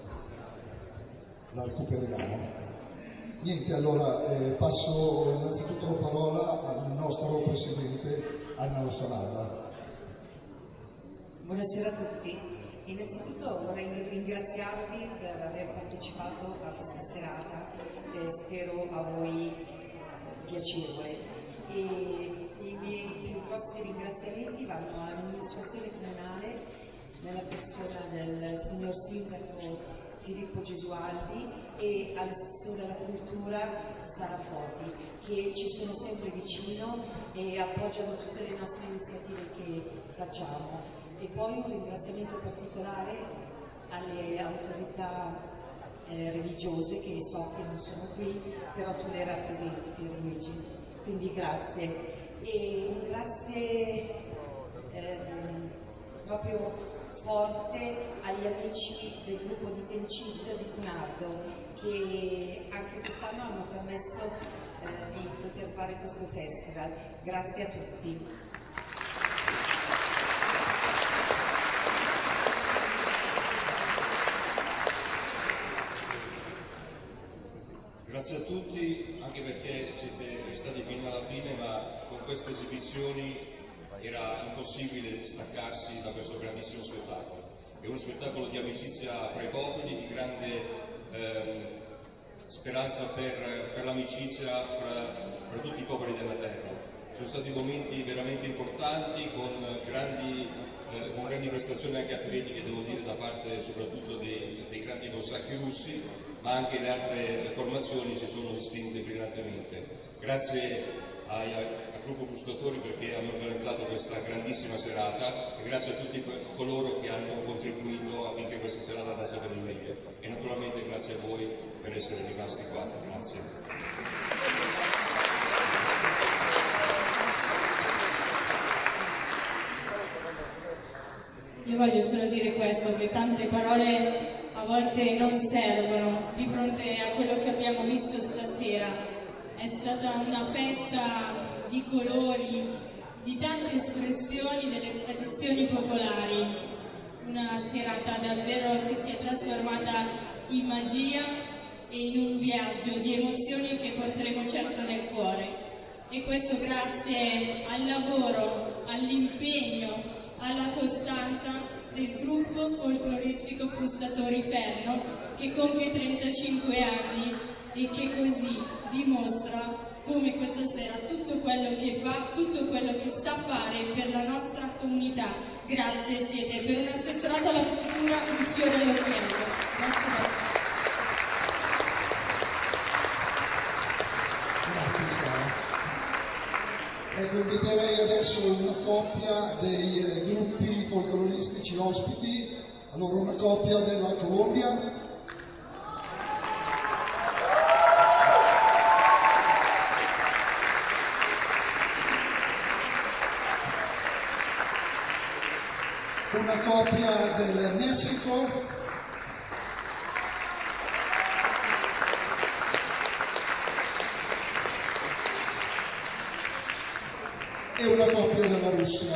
la recuperiamo. Niente, allora eh, passo innanzitutto la parola al nostro presidente Anna La Salata. Buonasera a tutti. Innanzitutto vorrei ringraziarvi per aver partecipato a questa serata, eh, spero a voi piacevole. E i miei più grossi ringraziamenti vanno all'amministrazione comunale nella persona del signor Sindaco Filippo Gesualdi e all'assessore alla cultura Sara Foti, che ci sono sempre vicino e appoggiano tutte le nostre iniziative che facciamo. E poi un ringraziamento particolare alle autorità eh, religiose, che so che non sono qui, però tu le rappresenti, Luigi. Quindi grazie. E un grazie ehm, proprio forte agli amici del gruppo di Tencizio di Cunardo, che anche quest'anno hanno permesso eh, di poter fare questo festival. Grazie a tutti. Grazie a tutti, anche perché siete stati fino alla fine, ma con queste esibizioni era impossibile staccarsi da questo grandissimo spettacolo. È uno spettacolo di amicizia fra i popoli, di grande eh, speranza per, per l'amicizia fra, fra tutti i popoli della terra. Sono stati momenti veramente importanti, con grandi, eh, con grandi prestazioni anche atletiche, devo dire, da parte soprattutto dei, dei grandi cossacchi russi, ma anche le altre formazioni si sono distinte brillantemente. Grazie ai, al gruppo Frustatori perché hanno organizzato questa grandissima serata e grazie a tutti coloro che hanno contribuito affinché questa serata andasse per il meglio. E naturalmente grazie a voi per essere rimasti qua. Grazie. Io voglio solo dire questo, che tante parole a volte non servono di fronte a quello che abbiamo visto stasera. è stata una festa di colori, di tante espressioni delle tradizioni popolari, una serata davvero che si è trasformata in magia e in un viaggio di emozioni che porteremo certo nel cuore. E questo grazie al lavoro, all'impegno, alla costanza del gruppo folcloristico Frustatori Perno, che compie trentacinque anni e che così dimostra come questa sera tutto quello che fa, tutto quello che sa fare per la nostra comunità. Grazie, siete per una spettrata alla cultura un fiore all'occhiello. Grazie. Ecco, inviterei adesso una coppia dei eh, gruppi folcloristici ospiti, allora una coppia della Colombia. Una coppia del Messico. E una coppia della Russia.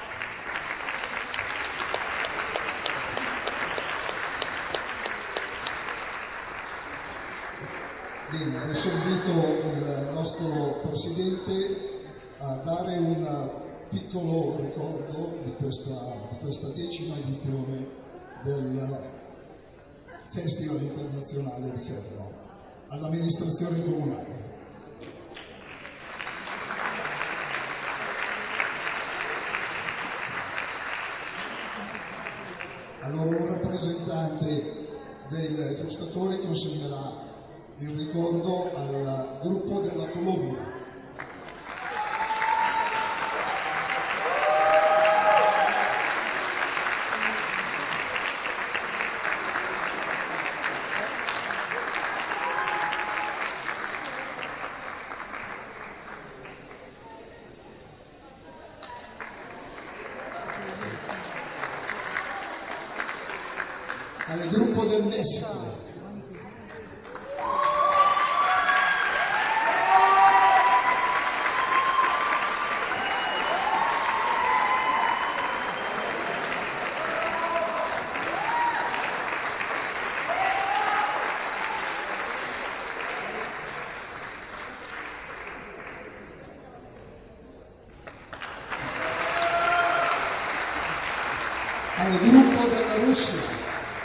Bene, adesso invito il nostro Presidente a dare un piccolo ricordo di questa, di questa decima edizione del Festival Internazionale di Ferro all'amministrazione comunale. Allora un rappresentante del Frustatori consegnerà il ricordo al gruppo della Colombia. Al gruppo del Messico. Al gruppo della Russia.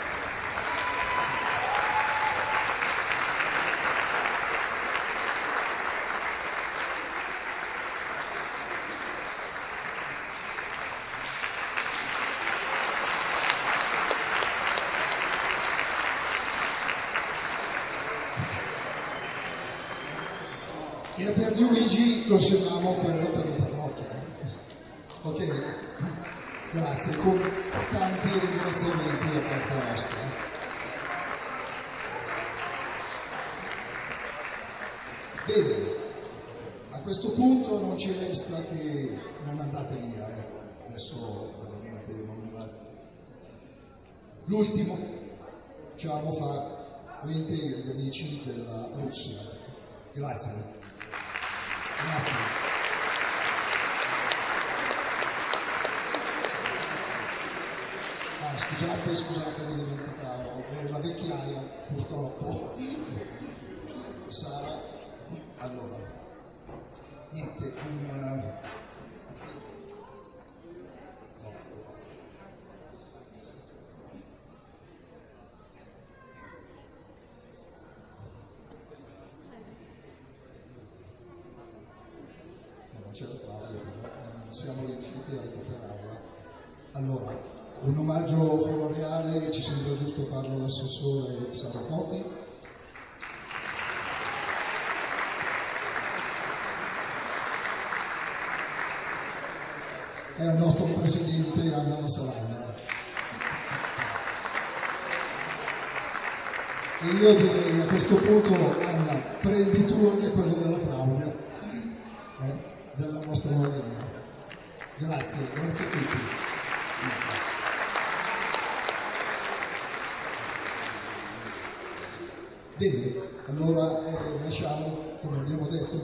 E a Pierluigi consegniamo quello per il parrocchia. Ok? Grazie, con tanti ringraziamenti da parte nostra. Bene, a questo punto non ci resta che non andate via, eh. Adesso veramente non... L'ultimo, diciamo, fa mente gli amici della Russia. Grazie. Grazie. Ah, scusate, scusate, mi dimenticavo, è una vecchiaia, purtroppo. Sara, allora, niente, un... siamo riusciti a recuperarla. Allora, un omaggio floreale che ci sembra giusto farlo all'assessore Saracoti. E al nostro presidente Anna Massaragna. E io direi a questo punto, Anna, prendi tu anche quello della Claudia, eh, della nostra Marina. Grazie, grazie a tutti. Bene, allora eh, lasciamo, come abbiamo detto,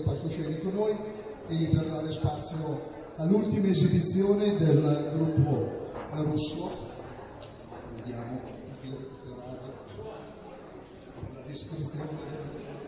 voi e per dare spazio all'ultima esibizione del gruppo russo. Vediamo di recuperare la descrizione.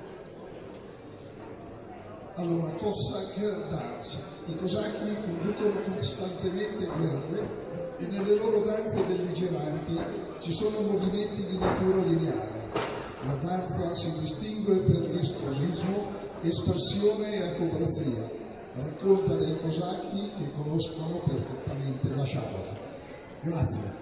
Allora, Cossack Dance. I cosacchi conducono costantemente guerre e nelle loro danze belligeranti ci sono movimenti di natura lineare. La danza si distingue per virtuosismo, espressione e acrobazia. Racconta dei cosacchi che conoscono perfettamente la sciabola. Grazie.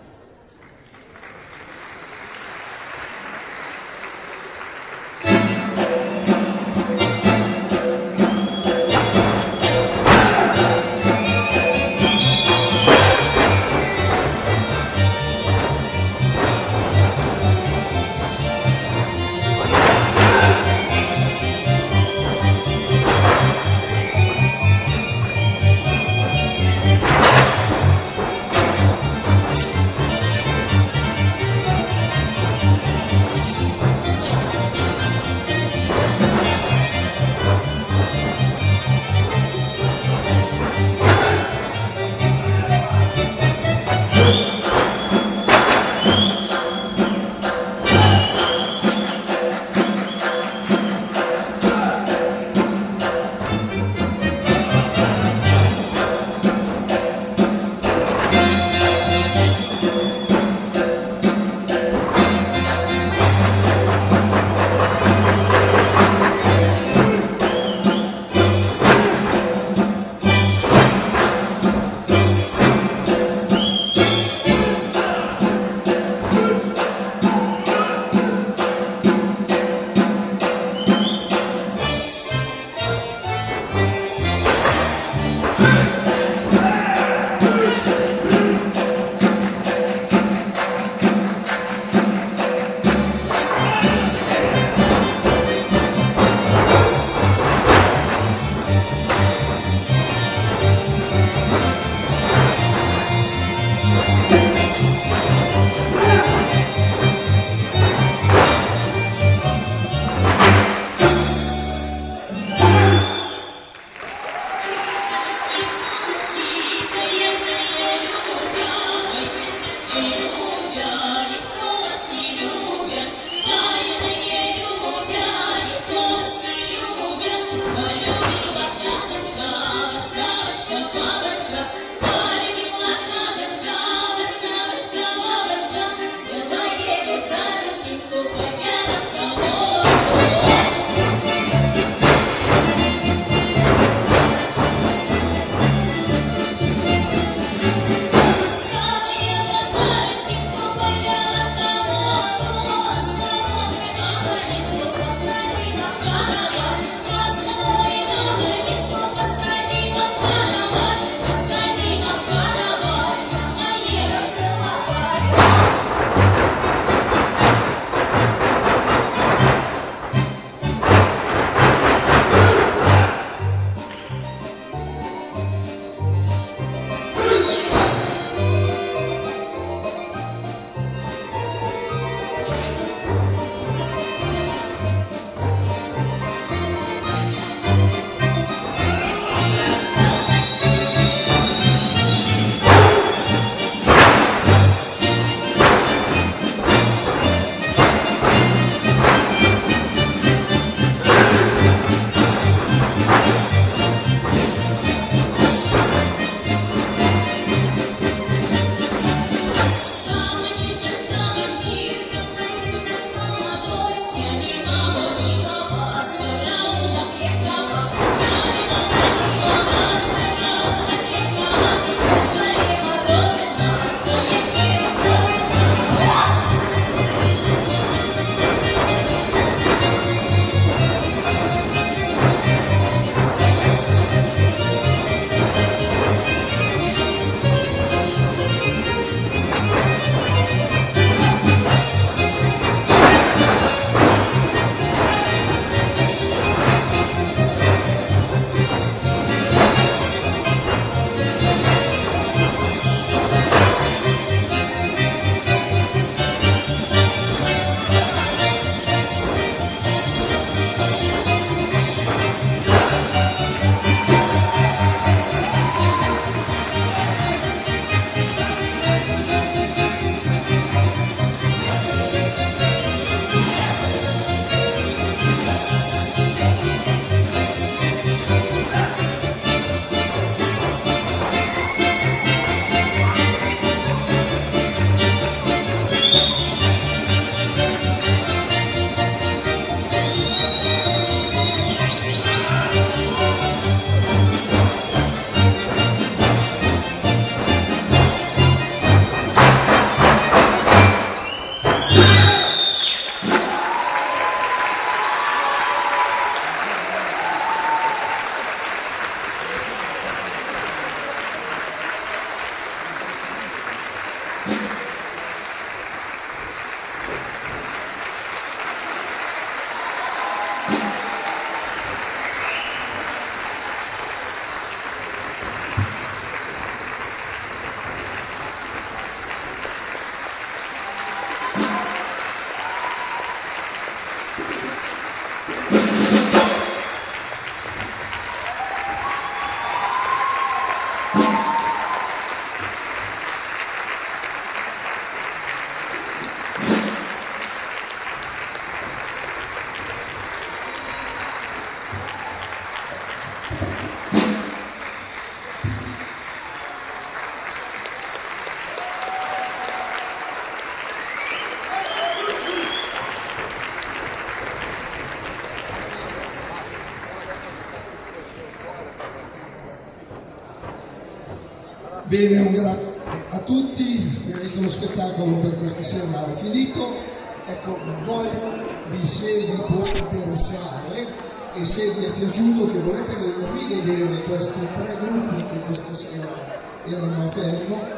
Bene, un grazie a tutti, direi che lo spettacolo per questa sera è finito. Ecco, voi vi siete può interessare, e se vi è piaciuto che volete rivedere questi tre gruppi che questa sera erano a Fermo,